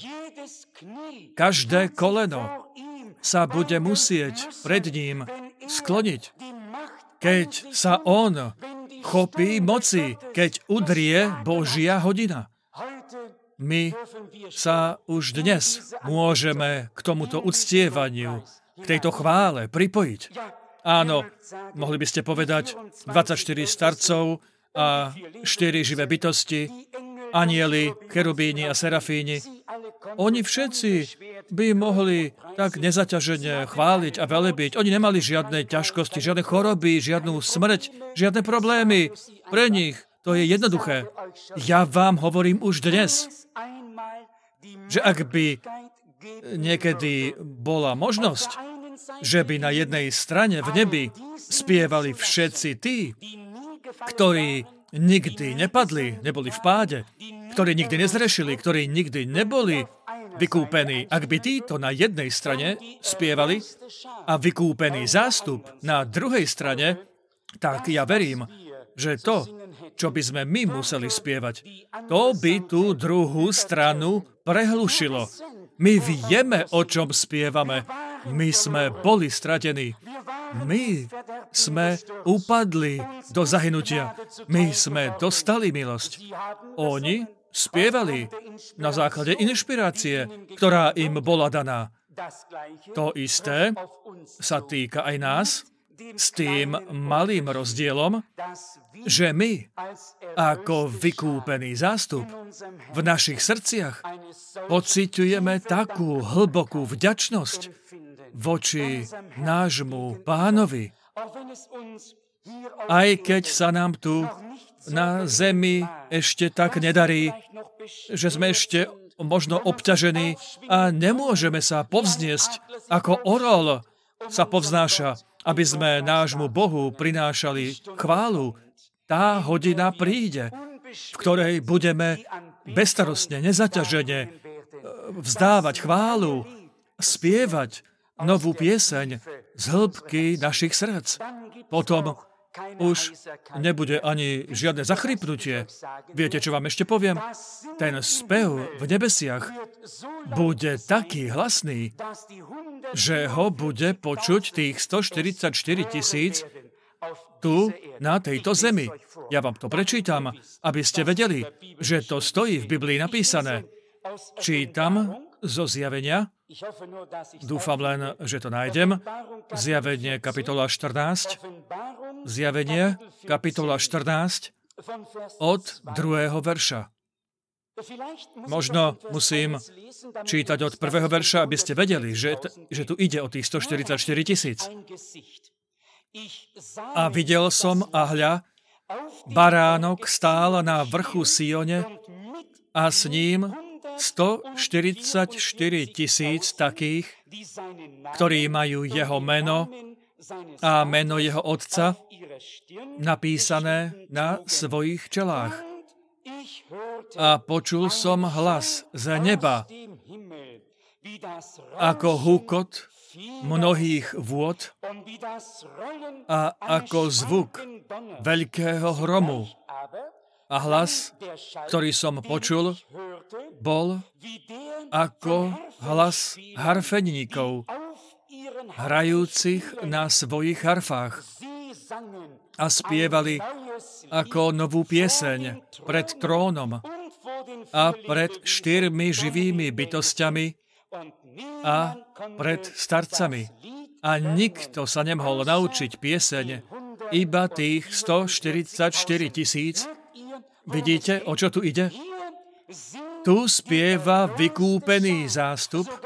Každé koleno sa bude musieť pred ním skloniť, keď sa on chopí moci, keď udrie Božia hodina. My sa už dnes môžeme k tomuto uctievaniu, k tejto chvále pripojiť. Áno, mohli by ste povedať dvadsaťštyri starcov a štyri živé bytosti, anjeli, kerubíni a serafíni. Oni všetci by mohli tak nezaťažene chváliť a velebiť. Oni nemali žiadne ťažkosti, žiadne choroby, žiadnu smrť, žiadne problémy. Pre nich to je jednoduché. Ja vám hovorím už dnes, že ak by niekedy bola možnosť, že by na jednej strane v nebi spievali všetci tí, ktorí nikdy nepadli, neboli v páde, ktorí nikdy nezrešili, ktorí nikdy neboli vykúpení. Ak by títo na jednej strane spievali a vykúpený zástup na druhej strane, tak ja verím, že to, čo by sme my museli spievať, to by tú druhú stranu prehlušilo. My vieme, o čom spievame. My sme boli stratení. My sme upadli do zahynutia. My sme dostali milosť. Oni spievali na základe inšpirácie, ktorá im bola daná. To isté sa týka aj nás, s tým malým rozdielom, že my, ako vykúpený zástup, v našich srdciach pociťujeme takú hlbokú vďačnosť voči nášmu Pánovi. Aj keď sa nám tu na zemi ešte tak nedarí, že sme ešte možno obťažení a nemôžeme sa povzniesť, ako orol sa povznáša, aby sme nášmu Bohu prinášali chválu. Tá hodina príde, v ktorej budeme bezstarostne, nezaťažene vzdávať chválu, spievať novú pieseň z hĺbky našich srdc. Potom už nebude ani žiadne zachrypnutie. Viete, čo vám ešte poviem? Ten spev v nebesiach bude taký hlasný, že ho bude počuť tých stoštyridsaťštyri tisíc tu na tejto zemi. Ja vám to prečítam, aby ste vedeli, že to stojí v Biblii napísané. Čítam zo Zjavenia. Dúfam len, že to nájdem. Zjavenie kapitola štrnásť. Zjavenie kapitola štrnásť od druhého verša. Možno musím čítať od prvého verša, aby ste vedeli, že, t- že tu ide o tých stoštyridsaťštyri tisíc. A videl som, a hľa, baránok stál na vrchu Sione a s ním stoštyridsaťštyri tisíc takých, ktorí majú jeho meno a meno jeho otca napísané na svojich čelách. A počul som hlas z neba, ako húkot mnohých vôd a ako zvuk veľkého hromu. A hlas, ktorý som počul, bol ako hlas harfeníkov, hrajúcich na svojich harfách. A spievali ako novú pieseň pred trónom a pred štyrmi živými bytostiami a pred starcami. A nikto sa nemohol naučiť pieseň, iba tých stoštyridsaťštyri tisíc. Vidíte, o čo tu ide? Tu spieva vykúpený zástup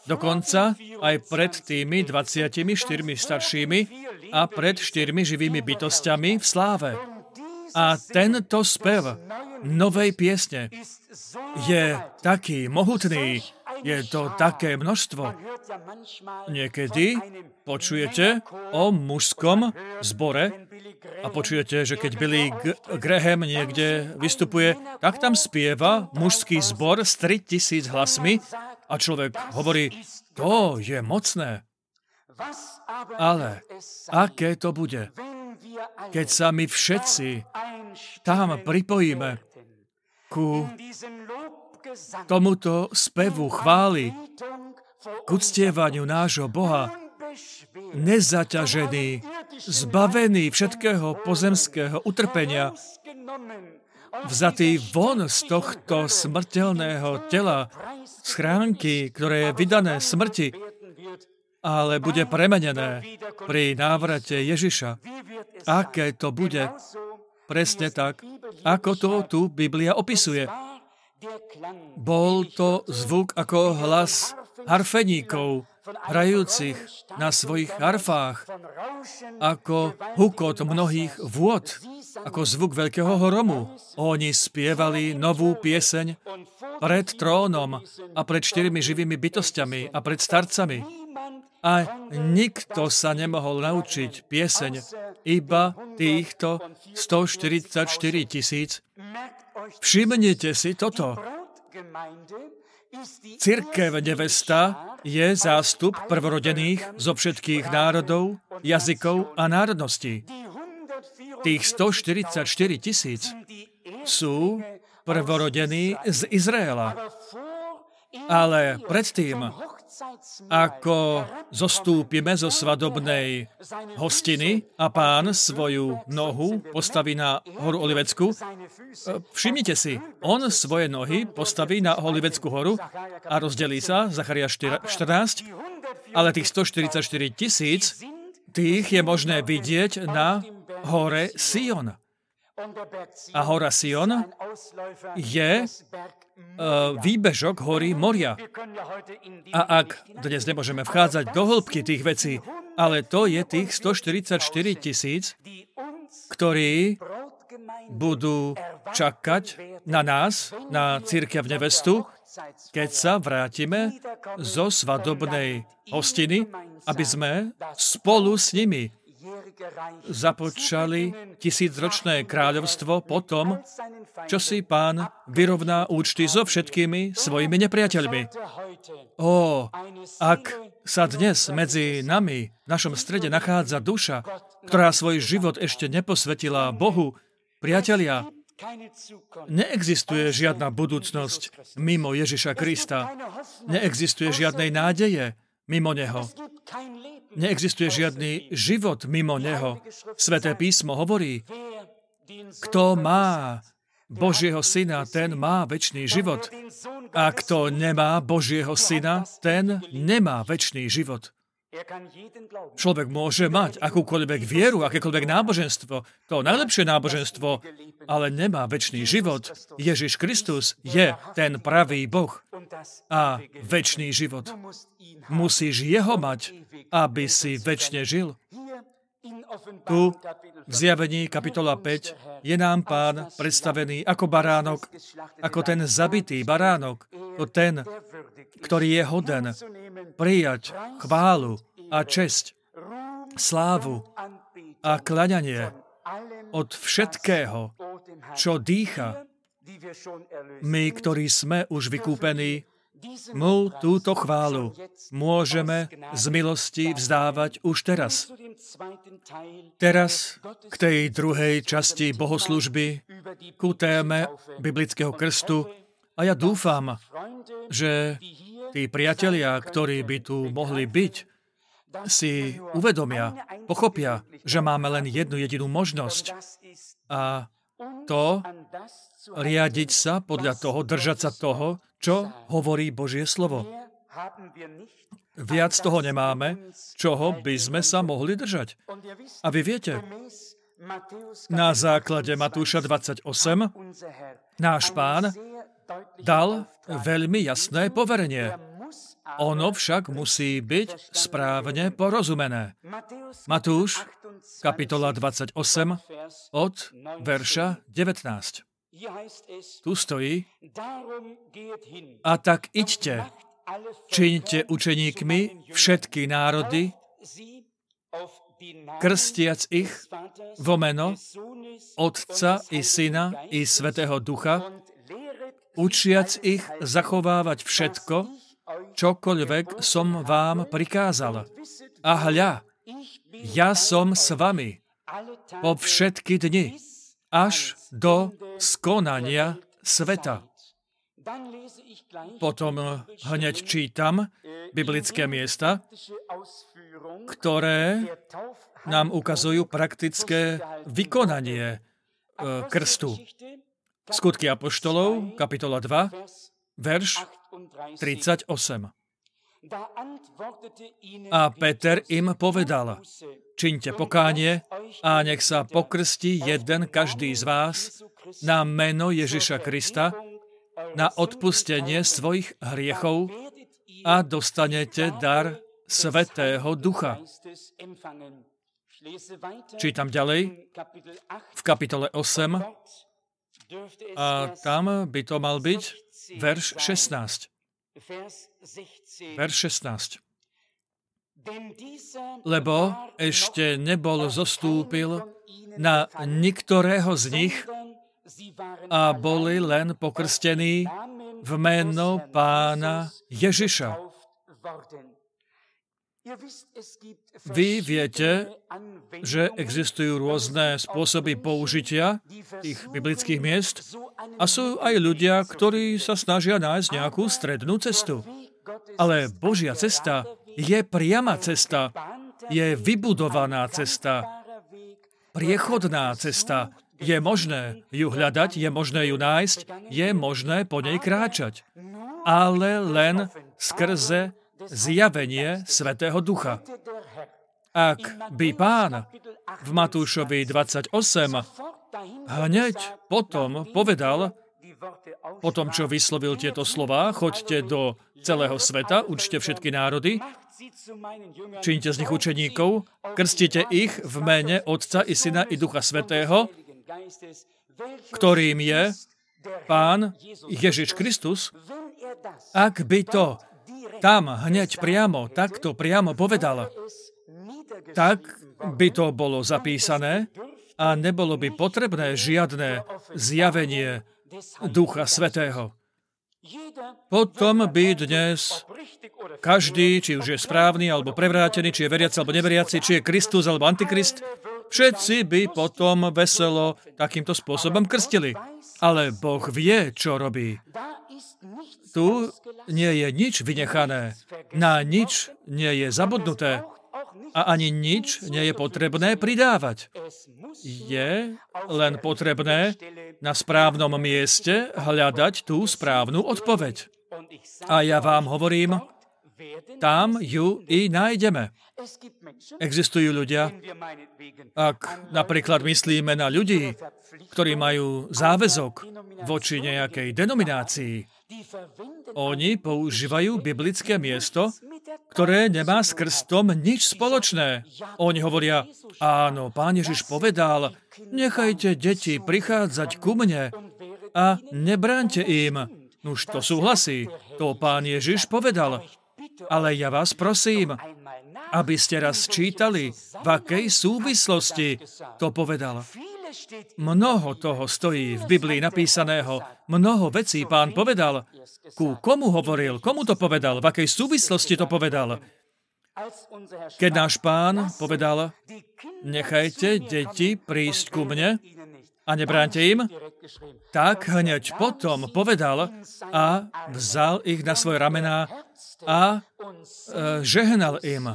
Dokonca aj pred tými dvadsiatimi štyrmi staršími a pred štyrmi živými bytostiami v sláve. A tento spev novej piesne je taký mohutný, je to také množstvo. Niekedy počujete o mužskom zbore a počujete, že keď Billy Graham niekde vystupuje, tak tam spieva mužský zbor s tritisíc hlasmi a človek hovorí, to je mocné. Ale aké to bude, keď sa my všetci tam pripojíme ku tomuto spevu chvály, k uctievaniu nášho Boha, nezaťažený, zbavený všetkého pozemského utrpenia, vzatý von z tohto smrteľného tela, schránky, ktoré je vydané smrti, ale bude premenené pri návrate Ježiša. Aké to bude? Presne tak, ako to tu Biblia opisuje. Bol to zvuk ako hlas harfeníkov, hrajúcich na svojich harfách, ako hukot mnohých vôd, ako zvuk veľkého hromu. Oni spievali novú pieseň pred trónom a pred štyrmi živými bytostiami a pred starcami. A nikto sa nemohol naučiť pieseň, iba týchto stoštyridsaťštyri tisíc. Všimnite si toto. Cirkev nevesta je zástup prvorodených zo všetkých národov, jazykov a národností. Tých stoštyridsaťštyri tisíc sú prvorodení z Izraela. Ale predtým, ako zostúpime zo svadobnej hostiny a Pán svoju nohu postaví na horu Oliveckú, všimnite si, on svoje nohy postaví na Oliveckú horu a rozdelí sa, Zachariáš štrnásť, ale tých stoštyridsaťštyri tisíc, tých je možné vidieť na hore Sion. A hora Sion je výbežok hory Moria. A ak dnes nemôžeme vchádzať do hĺbky tých vecí, ale to je tých stoštyridsaťštyri tisíc, ktorí budú čakať na nás, na cirkev nevestu, keď sa vrátime zo svadobnej hostiny, aby sme spolu s nimi započali tisícročné kráľovstvo po tom, čo si Pán vyrovná účty so všetkými svojimi nepriateľmi. Ó, ak sa dnes medzi nami, v našom strede, nachádza duša, ktorá svoj život ešte neposvetila Bohu, priatelia, neexistuje žiadna budúcnosť mimo Ježiša Krista. Neexistuje žiadnej nádeje mimo Neho. Neexistuje žiadny život mimo Neho. Sväté písmo hovorí, kto má Božieho syna, ten má večný život. A kto nemá Božieho syna, ten nemá večný život. Človek môže mať akúkoľvek vieru, akékoľvek náboženstvo, to najlepšie náboženstvo, ale nemá večný život. Ježiš Kristus je ten pravý Boh a večný život. Musíš jeho mať, aby si večne žil. Tu v Zjavení kapitola päť je nám Pán predstavený ako baránok, ako ten zabitý baránok, to ten, ktorý je hoden prijať chválu a česť, slávu a kľaňanie od všetkého, čo dýcha. My, ktorí sme už vykúpení, mu túto chválu môžeme z milosti vzdávať už teraz. Teraz k tej druhej časti bohoslúžby, ku téme biblického krstu. A ja dúfam, že tí priatelia, ktorí by tu mohli byť, si uvedomia, pochopia, že máme len jednu jedinú možnosť. A to riadiť sa podľa toho, držať sa toho, čo hovorí Božie slovo. Viac toho nemáme, čoho by sme sa mohli držať. A vy viete, na základe Matúša dvadsaťosem náš Pán dal veľmi jasné poverenie. Ono však musí byť správne porozumené. Matúš, kapitola dvadsaťosem, od verša devätnásť. Tu stojí: A tak iďte, čiňte učeníkmi všetky národy, krstiac ich vo meno Otca i Syna i Svätého Ducha, učiac ich zachovávať všetko, čokoľvek som vám prikázal. A hľa, ja som s vami po všetky dni, až do skonania sveta. Potom hneď čítam biblické miesta, ktoré nám ukazujú praktické vykonanie e, krstu. Skutky apoštolov, kapitola dva, verš tridsaťosem. A Peter im povedal: Čiňte pokánie a nech sa pokrstí jeden každý z vás na meno Ježiša Krista, na odpustenie svojich hriechov a dostanete dar Svätého Ducha. Čítam ďalej v kapitole osem a tam by to mal byť verš šestnásť. Verš šestnásť. Lebo ešte nebol zostúpil na niektorého z nich a boli len pokrstení v meno Pána Ježiša. Vy viete, že existujú rôzne spôsoby použitia tých biblických miest a sú aj ľudia, ktorí sa snažia nájsť nejakú strednú cestu. Ale Božia cesta je priama cesta, je vybudovaná cesta, priechodná cesta. Je možné ju hľadať, je možné ju nájsť, je možné po nej kráčať. Ale len skrze zjavenie Svätého Ducha. Ak by Pán v Matúšovi dvadsaťosem hneď potom povedal, potom čo vyslovil tieto slová: choďte do celého sveta, učte všetky národy, čiňte z nich učeníkov, krstite ich v mene Otca i Syna i Ducha Svätého, ktorým je Pán Ježiš Kristus. Ak by to tam hneď priamo, takto priamo povedal, tak by to bolo zapísané a nebolo by potrebné žiadne zjavenie Ducha Svätého. Potom by dnes každý, či už je správny, alebo prevrátený, či je veriaci, alebo neveriaci, či je Kristus, alebo Antikrist, všetci by potom veselo takýmto spôsobom krstili. Ale Boh vie, čo robí. Tu nie je nič vynechané, na nič nie je zabudnuté a ani nič nie je potrebné pridávať. Je len potrebné na správnom mieste hľadať tú správnu odpoveď. A ja vám hovorím, tam ju i nájdeme. Existujú ľudia, ak napríklad myslíme na ľudí, ktorí majú záväzok voči nejakej denominácii, oni používajú biblické miesto, ktoré nemá s krstom nič spoločné. Oni hovoria: áno, Pán Ježiš povedal, nechajte deti prichádzať ku mne a nebraňte im. Nuž to súhlasí, to Pán Ježiš povedal. Ale ja vás prosím, aby ste raz čítali, v akej súvislosti to povedal. Mnoho toho stojí v Biblii napísaného, mnoho vecí Pán povedal. Ku komu hovoril, komu to povedal, v akej súvislosti to povedal. Keď náš Pán povedal: nechajte deti prísť ku mne a nebráňte im, tak hneď potom povedal a vzal ich na svoje ramená a e, žehnal im.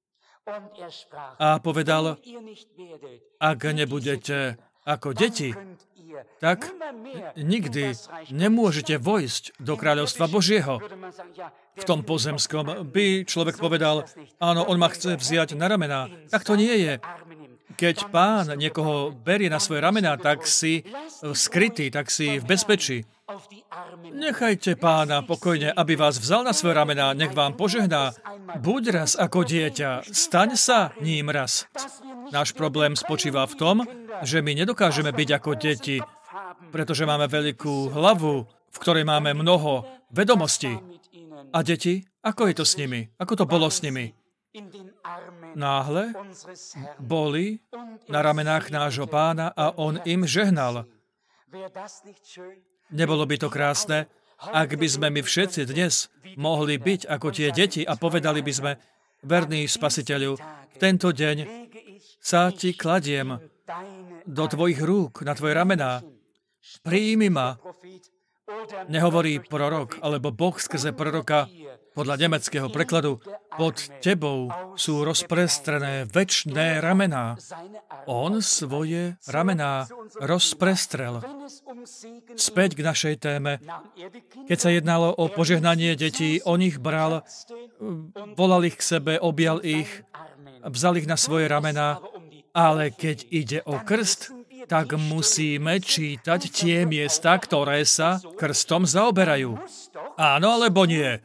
A povedal: ak nebudete ako deti, tak nikdy nemôžete vojsť do kráľovstva Božieho. V tom pozemskom by človek povedal: áno, on ma chce vziať na ramená. Tak to nie je. keď Pán niekoho berie na svoje ramená, tak si skrytý, tak si v bezpečí. Nechajte Pána pokojne, aby vás vzal na svoje ramená, nech vám požehná. Buď raz ako dieťa, staň sa ním raz. Náš problém spočíva v tom, že my nedokážeme byť ako deti, pretože máme veľkú hlavu, v ktorej máme mnoho vedomostí. A deti, ako je to s nimi? Ako to bolo s nimi? Náhle boli na ramenách nášho Pána a on im žehnal. Nebolo by to krásne, ak by sme my všetci dnes mohli byť ako tie deti a povedali by sme, verný Spasiteľu, v tento deň sa ti kladiem do tvojich rúk, na tvoje ramená. Prijími ma. Nehovorí prorok, alebo Boh skrze proroka, podľa nemeckého prekladu, pod tebou sú rozprestrené večné ramená. On svoje ramená rozprestrel. Späť k našej téme. Keď sa jednalo o požehnanie detí, on ich bral, volal ich k sebe, objal ich, vzal ich na svoje ramená, ale keď ide o krst, tak musíme čítať tie miesta, ktoré sa krstom zaoberajú. Áno, alebo nie?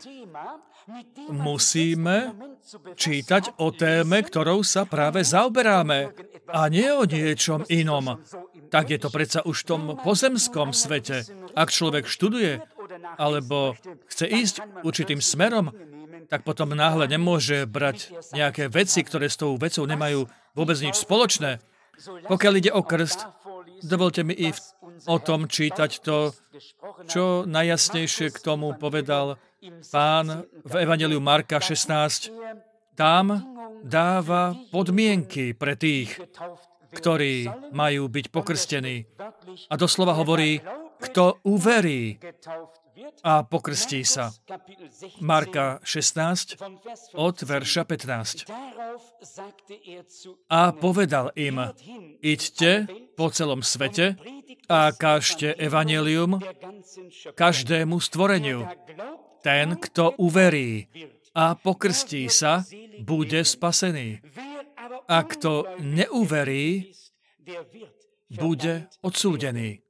Musíme čítať o téme, ktorou sa práve zaoberáme, a nie o niečom inom. Tak je to predsa už v tom pozemskom svete. Ak človek študuje, alebo chce ísť určitým smerom, tak potom náhle nemôže brať nejaké veci, ktoré s tou vecou nemajú vôbec nič spoločné. Pokiaľ ide o krst, dovolte mi i v, o tom čítať to, čo najjasnejšie k tomu povedal Pán v Evangeliu Marka šestnásť. Tam dáva podmienky pre tých, ktorí majú byť pokrstení. A doslova hovorí, kto uverí a pokrstí sa. Marka šestnásť od verša pätnásť. A povedal im, idte po celom svete a kážte evanjelium každému stvoreniu. Ten, kto uverí a pokrstí sa, bude spasený. A kto neuverí, bude odsúdený.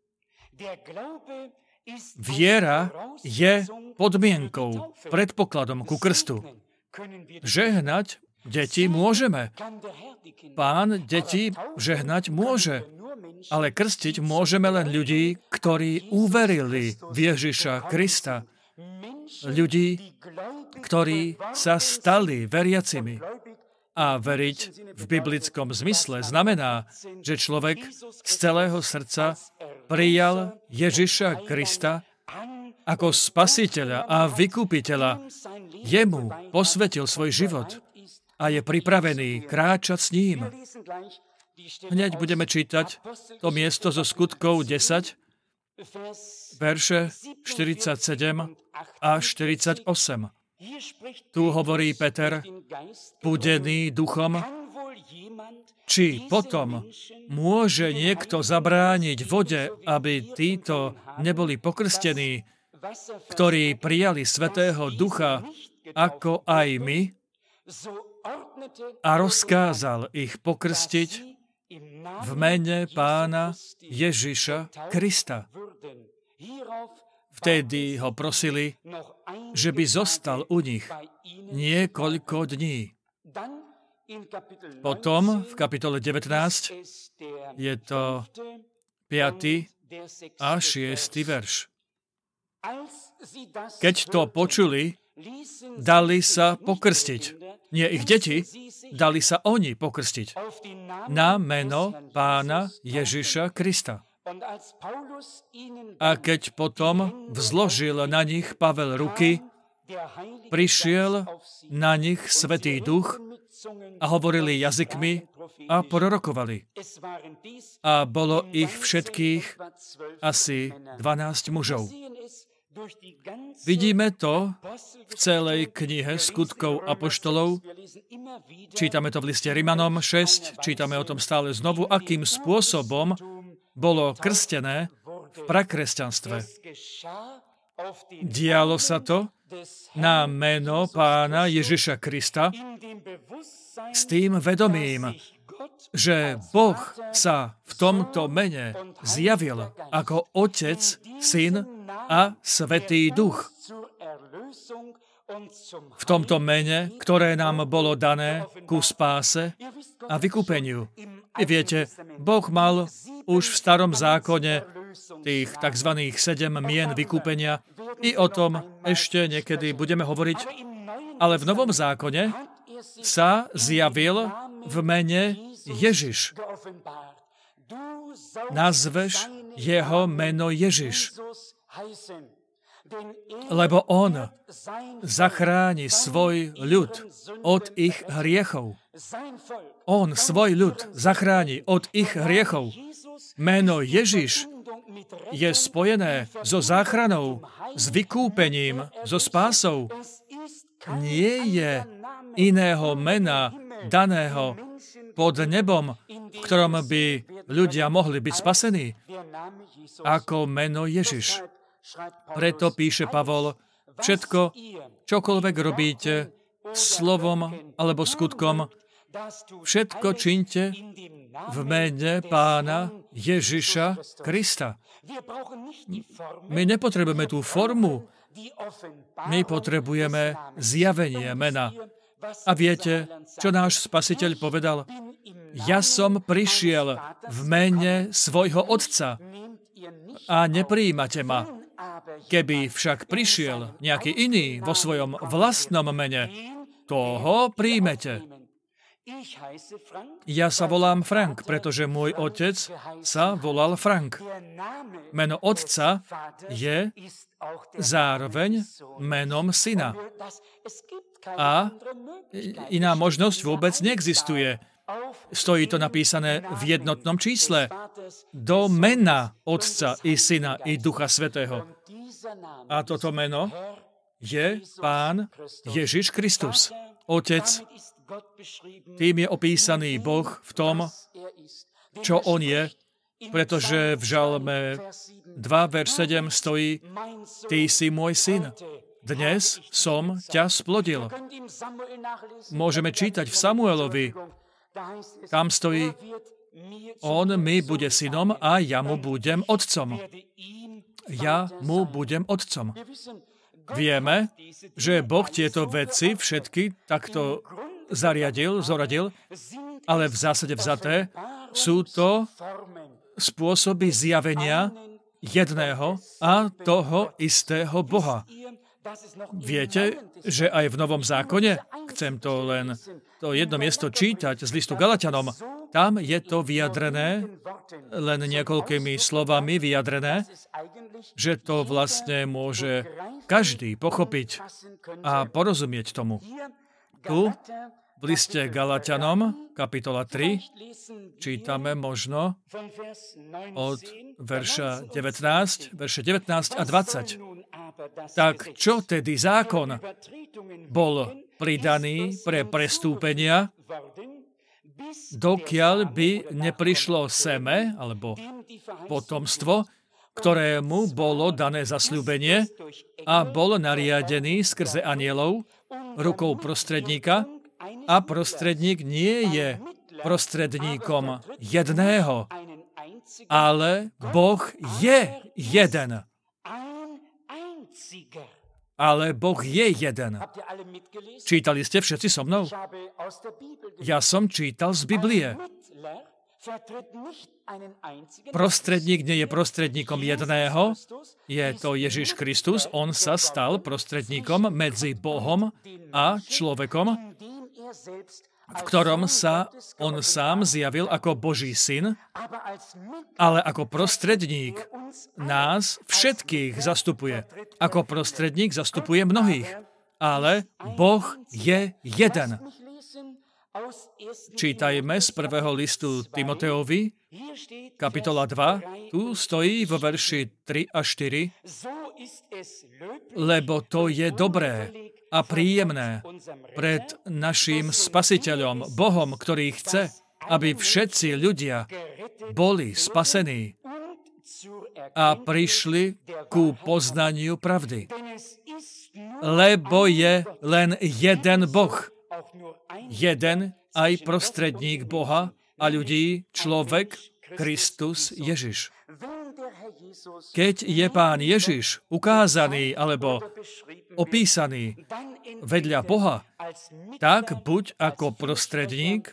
Viera je podmienkou, predpokladom ku krstu. Žehnať deti môžeme. Pán deti žehnať môže, ale krstiť môžeme len ľudí, ktorí uverili v Ježiša Krista. Ľudí, ktorí sa stali veriacimi. A veriť v biblickom zmysle znamená, že človek z celého srdca prijal Ježiša Krista ako spasiteľa a vykupiteľa. Jemu posvetil svoj život a je pripravený kráčať s ním. Hneď budeme čítať to miesto zo Skutkov desať, verše štyridsaťsedem a štyridsaťosem. Tu hovorí Peter, budený duchom, či potom môže niekto zabrániť vode, aby títo neboli pokrstení, ktorí prijali Svätého Ducha, ako aj my, a rozkázal ich pokrstiť v mene Pána Ježiša Krista. Vtedy ho prosili, že by zostal u nich niekoľko dní. Potom v kapitole devätnásť je to piaty a šiesty verš. Keď to počuli, dali sa pokrstiť. Nie ich deti, dali sa oni pokrstiť na meno Pána Ježiša Krista. A keď potom vzložil na nich Pavel ruky, prišiel na nich Svätý Duch a hovorili jazykmi a prorokovali. A bolo ich všetkých asi dvanásť mužov. Vidíme to v celej knihe Skutkov apoštolov. Čítame to v liste Rimanom šesť, čítame o tom stále znovu, akým spôsobom bolo krstené v prakresťanstve. Dialo sa to na meno Pána Ježiša Krista s tým vedomím, že Boh sa v tomto mene zjavil ako Otec, Syn a Svätý Duch. V tomto mene, ktoré nám bolo dané ku spáse a vykúpeniu. Vy viete, Boh mal už v starom zákone tých tzv. sedem mien vykúpenia. I o tom ešte niekedy budeme hovoriť. Ale v Novom zákone sa zjavil v mene Ježiš. Nazveš jeho meno Ježiš. Lebo on zachráni svoj ľud od ich hriechov. On svoj ľud zachráni od ich hriechov. Meno Ježiš je spojené so záchranou, s vykúpením, so spásou. Nie je iného mena daného pod nebom, v ktorom by ľudia mohli byť spasení, ako meno Ježiš. Preto píše Pavol, všetko, čokoľvek robíte, slovom alebo skutkom, všetko čiňte v mene Pána Ježiša Krista. My nepotrebujeme tú formu, my potrebujeme zjavenie mena. A viete, čo náš Spasiteľ povedal? Ja som prišiel v mene svojho Otca a neprijímate ma. Keby však prišiel nejaký iný vo svojom vlastnom mene, toho príjmete. Ja sa volám Frank, pretože môj otec sa volal Frank. Meno otca je zároveň menom syna. A iná možnosť vôbec neexistuje. Stojí to napísané v jednotnom čísle. Do mena Otca i Syna i Ducha Svätého. A toto meno je Pán Ježiš Kristus. Otec, tým je opísaný Boh v tom, čo On je, pretože v Žalme dva, verš sedem stojí: Ty si môj syn, dnes som ťa splodil. Môžeme čítať v Samuelovi, tam stojí: On mi bude synom a ja mu budem otcom. Ja mu budem otcom. Vieme, že Boh tieto veci všetky takto zariadil, zoradil, ale v zásade vzaté sú to spôsoby zjavenia jedného a toho istého Boha. Viete, že aj v Novom zákone, chcem to len to jedno miesto čítať z listu Galatianom, tam je to vyjadrené, len niekoľkými slovami vyjadrené, že to vlastne môže každý pochopiť a porozumieť tomu. Tu, v liste Galatianom, kapitola tri, čítame možno od verša devätnásť, verše devätnásť a dvadsať. Tak čo tedy zákon bol pridaný pre prestúpenia, dokiaľ by neprišlo seme, alebo potomstvo, ktorému bolo dané zasľúbenie a bol nariadený skrze anielov rukou prostredníka, a prostredník nie je prostredníkom jedného, ale Boh je jeden. Ale Boh je jeden. Čítali ste všetci so mnou? Ja som čítal z Biblie. Prostredník nie je prostredníkom jedného, je to Ježiš Kristus. On sa stal prostredníkom medzi Bohom a človekom, v ktorom sa on sám zjavil ako Boží syn, ale ako prostredník nás všetkých zastupuje. Ako prostredník zastupuje mnohých, ale Boh je jeden. Čítajme z prvého listu Timoteovi, kapitola dva, tu stojí vo verši tri a štyri, lebo to je dobré a príjemné pred naším Spasiteľom, Bohom, ktorý chce, aby všetci ľudia boli spasení a prišli ku poznaniu pravdy. Lebo je len jeden Boh, jeden aj prostredník Boha, a ľudí človek Kristus Ježiš. Keď je Pán Ježiš ukázaný alebo opísaný vedľa Boha, tak buď ako prostredník,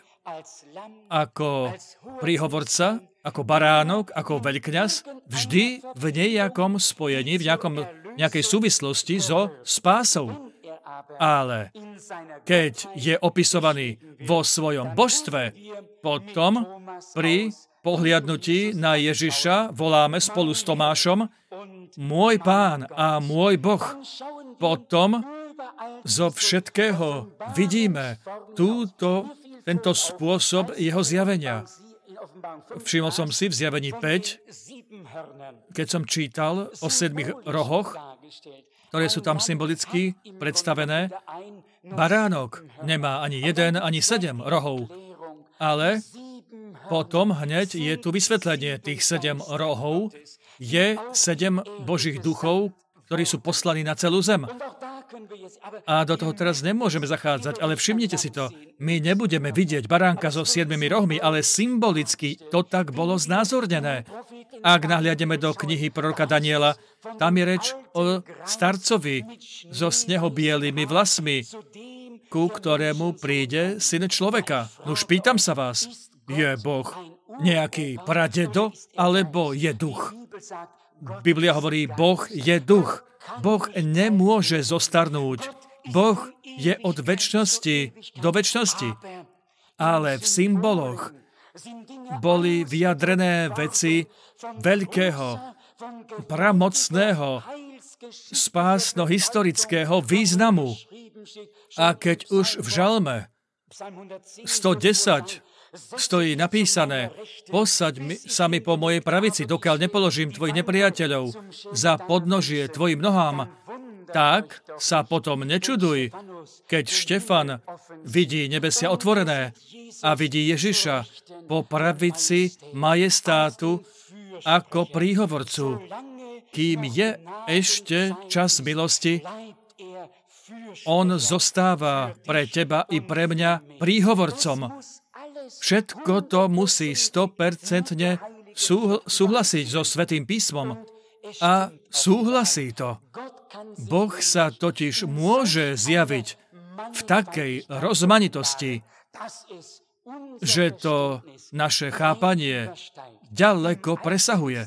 ako príhovorca, ako baránok, ako veľkňaz, vždy v nejakom spojení, v nejakom, nejakej súvislosti so spásou. Ale keď je opisovaný vo svojom božstve, potom pri pohliadnutí na Ježiša voláme spolu s Tomášom môj Pán a môj Boh. Potom zo všetkého vidíme túto, tento spôsob jeho zjavenia. Všimol som si v zjavení päť, keď som čítal o sedmých rohoch, ktoré sú tam symbolicky predstavené. Baránok nemá ani jeden, ani sedem rohov, ale potom hneď je tu vysvetlenie tých sedem rohov, je sedem Božích duchov, ktorí sú poslaní na celú zem. A do toho teraz nemôžeme zachádzať, ale všimnite si to, my nebudeme vidieť baránka so siedmimi rohmi, ale symbolicky to tak bolo znázornené. Ak nahliademe do knihy proroka Daniela, tam je reč o starcovi so snehobielými vlasmi, ku ktorému príde syn človeka. Nuž pýtam sa vás, je Boh nejaký pradedo, alebo je duch? Biblia hovorí, Boh je duch. Boh nemôže zostarnúť. Boh je od večnosti do večnosti. Ale v symboloch boli vyjadrené veci veľkého, pramocného, spásno-historického významu. A keď už v žalme sto desať stojí napísané, posaď mi, sa mi po mojej pravici, dokiaľ nepoložím tvojich nepriateľov za podnožie tvojim nohám, tak sa potom nečuduj, keď Štefan vidí nebesia otvorené a vidí Ježiša po pravici majestátu ako príhovorcu. Kým je ešte čas milosti, on zostáva pre teba i pre mňa príhovorcom. Všetko to musí sto percent súhlasiť so Svätým písmom. A súhlasí to. Boh sa totiž môže zjaviť v takej rozmanitosti, že to naše chápanie ďaleko presahuje.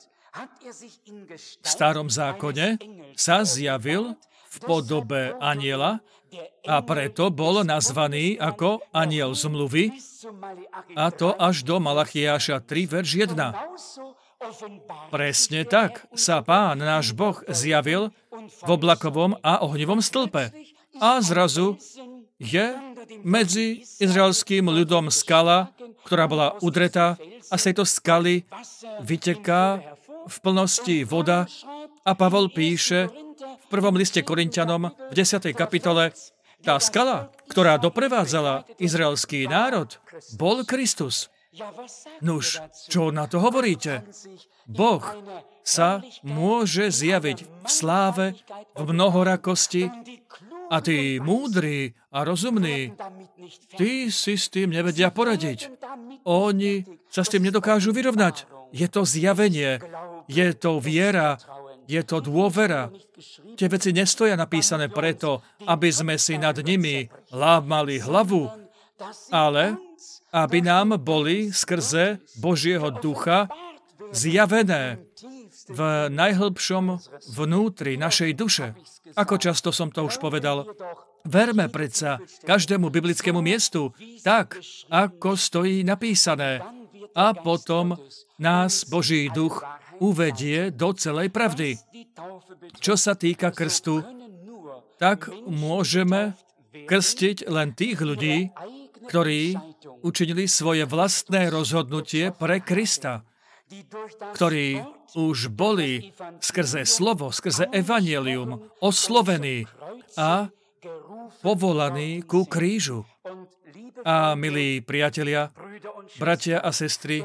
V Starom zákone sa zjavil v podobe anjela a preto bol nazvaný ako anjel zmluvy, a to až do Malachiáša tri, verš jeden. Presne tak sa Pán náš Boh zjavil v oblakovom a ohnivom stĺpe. A zrazu je medzi izraelským ľudom skala, ktorá bola udretá, a z tejto skaly vyteká v plnosti voda. A Pavol píše v prvom liste Korinťanom v desiatej kapitole, tá skala, ktorá doprevádzala izraelský národ, bol Kristus. Nuž, čo na to hovoríte? Boh sa môže zjaviť v sláve, v mnohorakosti a tí múdri a rozumní, tí si s tým nevedia poradiť. Oni sa s tým nedokážu vyrovnať. Je to zjavenie, je to viera, je to dôvera. Tie veci nestoja napísané preto, aby sme si nad nimi lámali hlavu, ale aby nám boli skrze Božieho ducha zjavené v najhlbšom vnútri našej duše. Ako často som to už povedal, verme predsa každému biblickému miestu tak, ako stojí napísané. A potom nás Boží duch uvedie do celej pravdy. Čo sa týka krstu, tak môžeme krstiť len tých ľudí, ktorí učinili svoje vlastné rozhodnutie pre Krista, ktorí už boli skrze slovo, skrze evanjelium oslovení a povolaní ku krížu. A milí priatelia, bratia a sestry,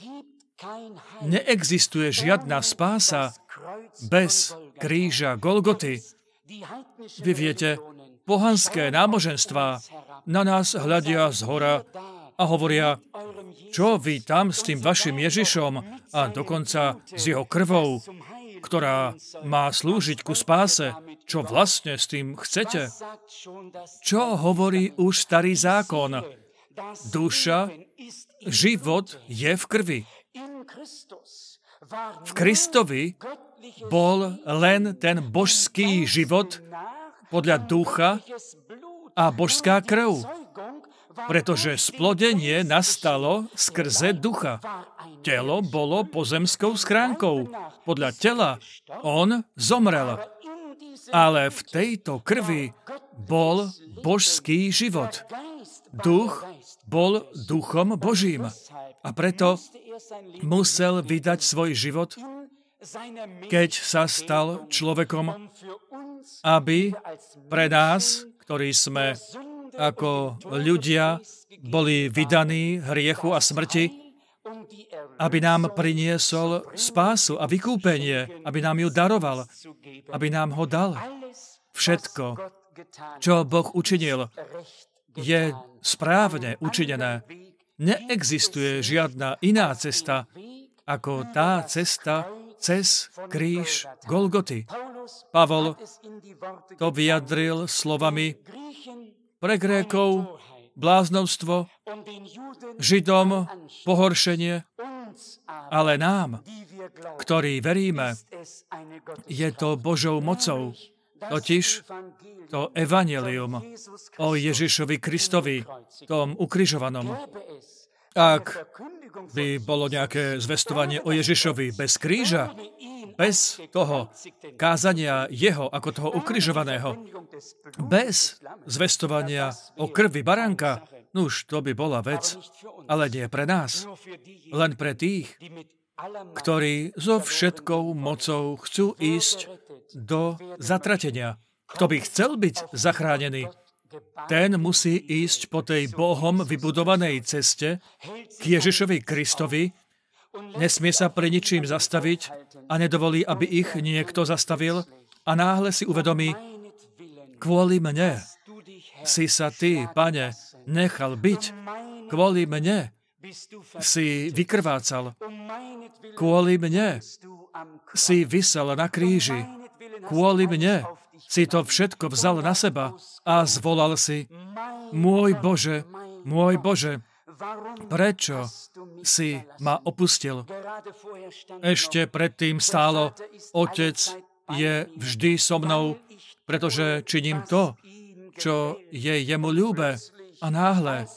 neexistuje žiadna spása bez kríža Golgoty. Vy viete, pohanské náboženstvá na nás hľadia zhora a hovoria, čo vy tam s tým vašim Ježišom a dokonca s jeho krvou, ktorá má slúžiť ku spáse, čo vlastne s tým chcete? Čo hovorí už starý zákon? Duša, život je v krvi. V Kristovi bol len ten božský život podľa ducha a božská krv, pretože splodenie nastalo skrze ducha. Telo bolo pozemskou schránkou. Podľa tela on zomrel. Ale v tejto krvi bol božský život. Duch bol duchom Božím. A preto musel vydať svoj život, keď sa stal človekom, aby pre nás, ktorí sme ako ľudia boli vydaní hriechu a smrti, aby nám priniesol spásu a vykúpenie, aby nám ju daroval, aby nám ho dal. Všetko, čo Boh učinil, je správne učinené. Neexistuje žiadna iná cesta, ako tá cesta cez kríž Golgoty. Pavol to vyjadril slovami: pre Grékov bláznovstvo, Židom pohoršenie, ale nám, ktorí veríme, je to Božou mocou, totiž to evanjelium o Ježišovi Kristovi, tom ukrižovanom. Ak by bolo nejaké zvestovanie o Ježišovi bez kríža, bez toho kázania jeho ako toho ukrižovaného, bez zvestovania o krvi baránka, nuž, to by bola vec, ale nie pre nás. Len pre tých, ktorí so všetkou mocou chcú ísť do zatratenia. Kto by chcel byť zachránený, ten musí ísť po tej Bohom vybudovanej ceste k Ježišovi Kristovi, nesmie sa pre ničím zastaviť a nedovolí, aby ich niekto zastavil a náhle si uvedomí: kvôli mne si sa ty, Pane, nechal byť, kvôli mne si vykrvácal, kvôli mne si visel na kríži, kvôli mne si to všetko vzal na seba a zvolal si: môj Bože, môj Bože, prečo si ma opustil? Ešte predtým stálo: Otec je vždy so mnou, pretože činím to, čo je jemu ľúbe. A náhle,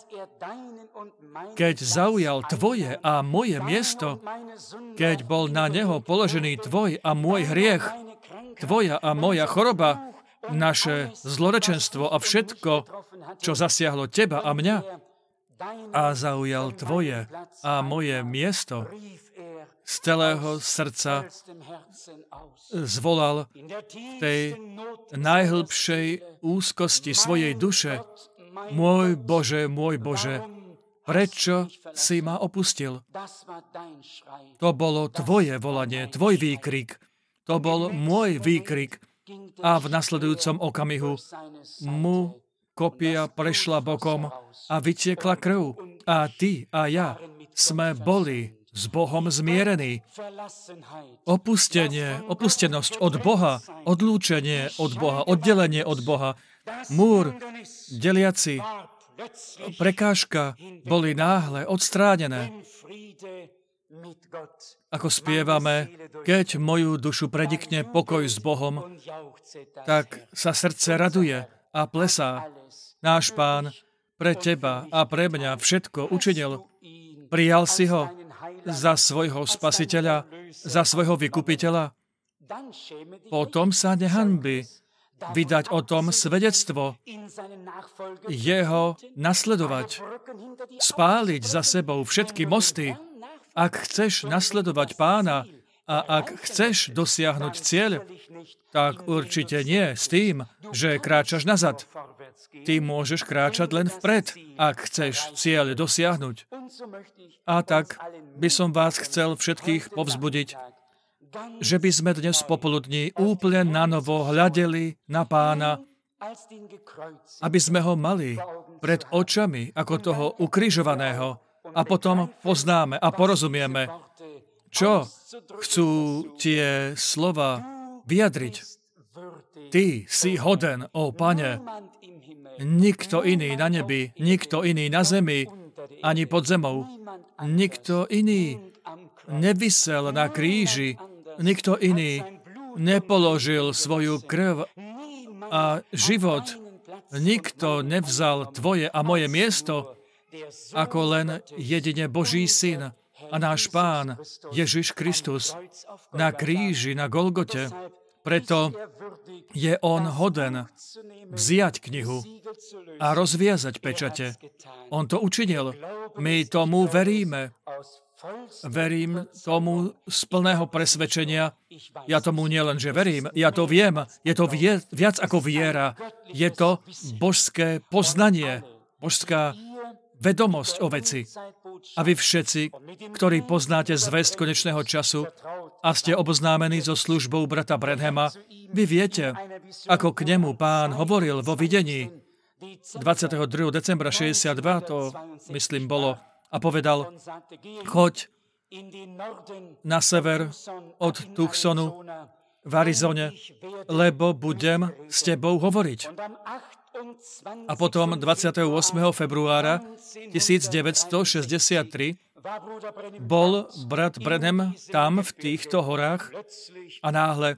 keď zaujal tvoje a moje miesto, keď bol na neho položený tvoj a môj hriech, tvoja a moja choroba, naše zlorečenstvo a všetko, čo zasiahlo teba a mňa, a zaujal tvoje a moje miesto, z celého srdca zvolal v tej najhlbšej úzkosti svojej duše: môj Bože, môj Bože, prečo si ma opustil? To bolo tvoje volanie, tvoj výkrik. To bol môj výkrik. A v nasledujúcom okamihu mu kopia prešla bokom a vytiekla krv. A ty a ja sme boli s Bohom zmierení. Opustenie, opustenosť od Boha, odlúčenie od Boha, oddelenie od Boha, múr, deliaci, prekážka boli náhle odstránené. Ako spievame: keď moju dušu predikne pokoj s Bohom, tak sa srdce raduje a plesá. Náš Pán pre teba a pre mňa všetko učinil. Prijal si ho za svojho spasiteľa, za svojho vykupiteľa. Potom sa nehanbi vydať o tom svedectvo, jeho nasledovať, spáliť za sebou všetky mosty. Ak chceš nasledovať Pána a ak chceš dosiahnuť cieľ, tak určite nie s tým, že kráčaš nazad. Ty môžeš kráčať len vpred, ak chceš cieľ dosiahnuť. A tak by som vás chcel všetkých povzbudiť, že by sme dnes popoludní úplne nanovo hľadeli na Pána, aby sme ho mali pred očami ako toho ukrižovaného A potom poznáme a porozumieme, čo chcú tie slova vyjadriť. Ty si hoden, ó Pane, nikto iný na nebi, nikto iný na zemi, ani pod zemou. Nikto iný nevysel na kríži, nikto iný nepoložil svoju krv a život. Nikto nevzal tvoje a moje miesto, ako len jedine Boží syn a náš Pán Ježiš Kristus na kríži, na Golgote. Preto je on hoden vziať knihu a rozviazať pečate. On to učinil. My tomu veríme. Verím tomu z plného presvedčenia. Ja tomu nielen, že verím, ja to viem. Je to vie, viac ako viera. Je to božské poznanie, božská vedomosť o veci. A vy všetci, ktorí poznáte zvesť konečného času a ste oboznámení so službou brata Branhama, vy viete, ako k nemu Pán hovoril vo videní dvadsiateho druhého decembra šesťdesiatdva, to myslím bolo, a povedal, choď na sever od Tucsonu v Arizone, lebo budem s tebou hovoriť. A potom dvadsiateho ôsmeho februára tisícdeväťstošesťdesiattri bol brat Branham tam v týchto horách a náhle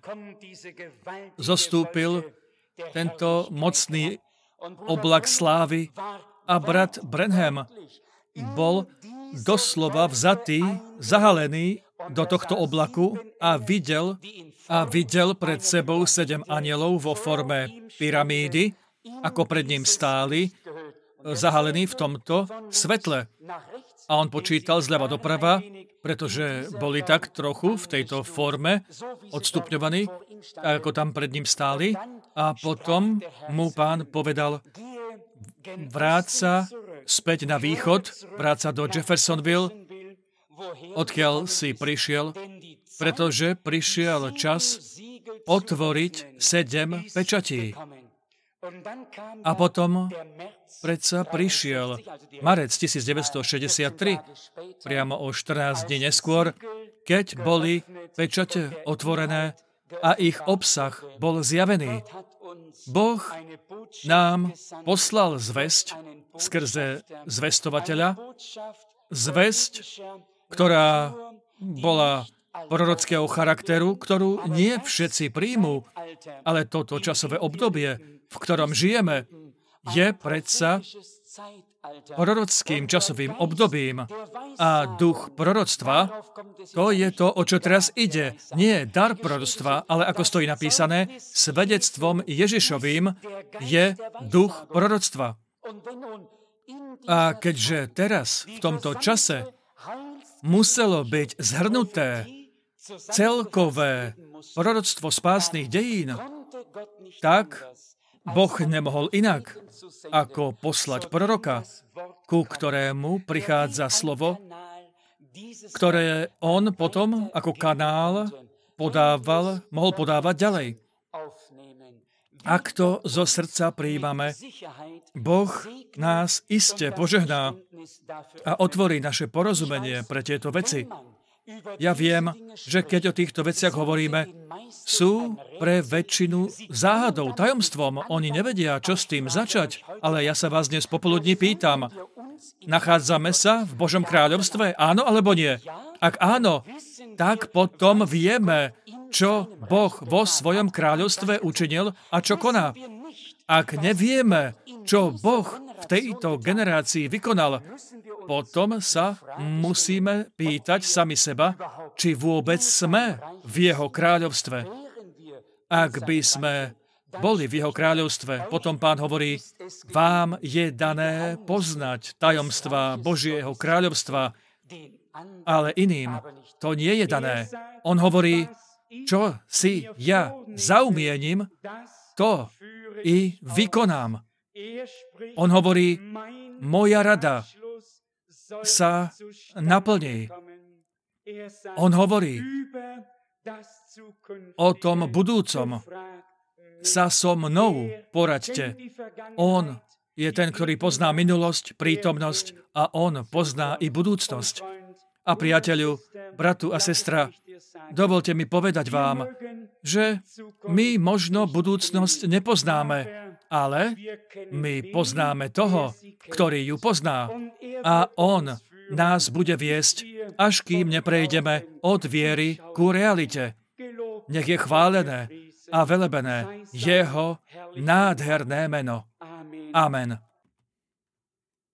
zostúpil tento mocný oblak slávy a brat Branham bol doslova vzatý, zahalený do tohto oblaku a videl, a videl pred sebou sedem anjelov vo forme pyramídy, ako pred ním stáli, zahalený v tomto svetle. A on počítal zľava doprava, pretože boli tak trochu v tejto forme odstupňovaní, ako tam pred ním stáli. A potom mu Pán povedal, vráť sa späť na východ, vráť sa do Jeffersonville, odkiaľ si prišiel, pretože prišiel čas otvoriť sedem pečatí. A potom predsa prišiel marec tisícdeväťstošesťdesiattri, priamo o štrnásť dní neskôr, keď boli pečate otvorené a ich obsah bol zjavený. Boh nám poslal zvesť skrze zvestovateľa, zvesť, ktorá bola prorockého charakteru, ktorú nie všetci príjmú, ale toto časové obdobie, v ktorom žijeme, je predsa prorockým časovým obdobím a duch proroctva, to je to, o čo teraz ide. Nie dar proroctva, ale ako stojí napísané, svedectvom Ježišovým je duch proroctva. A keďže teraz, v tomto čase, muselo byť zhrnuté celkové proroctvo spásnych dejín, tak Boh nemohol inak, ako poslať proroka, ku ktorému prichádza slovo, ktoré on potom ako kanál podával, mohol podávať ďalej. Ak to zo srdca prijímame, Boh nás iste požehná a otvorí naše porozumenie pre tieto veci. Ja viem, že keď o týchto veciach hovoríme, sú pre väčšinu záhadou, tajomstvom. Oni nevedia, čo s tým začať, ale ja sa vás dnes popoludní pýtam, nachádzame sa v Božom kráľovstve? Áno alebo nie? Ak áno, tak potom vieme, čo Boh vo svojom kráľovstve učinil a čo koná. Ak nevieme, čo Boh v tejto generácii vykonal, potom sa musíme pýtať sami seba, či vôbec sme v jeho kráľovstve. Ak by sme boli v jeho kráľovstve, potom Pán hovorí, vám je dané poznať tajomstva Božieho kráľovstva, ale iným to nie je dané. On hovorí, čo si ja zaumiením, to i vykonám. On hovorí, moja rada sa naplní. On hovorí, o tom budúcom sa so mnou poraďte. On je ten, ktorý pozná minulosť, prítomnosť a on pozná i budúcnosť. A priateľu, bratu a sestra, dovolte mi povedať vám, že my možno budúcnosť nepoznáme, ale my poznáme toho, ktorý ju pozná. A on nás bude viesť, až kým neprejdeme od viery ku realite. Nech je chválené a velebené jeho nádherné meno. Amen.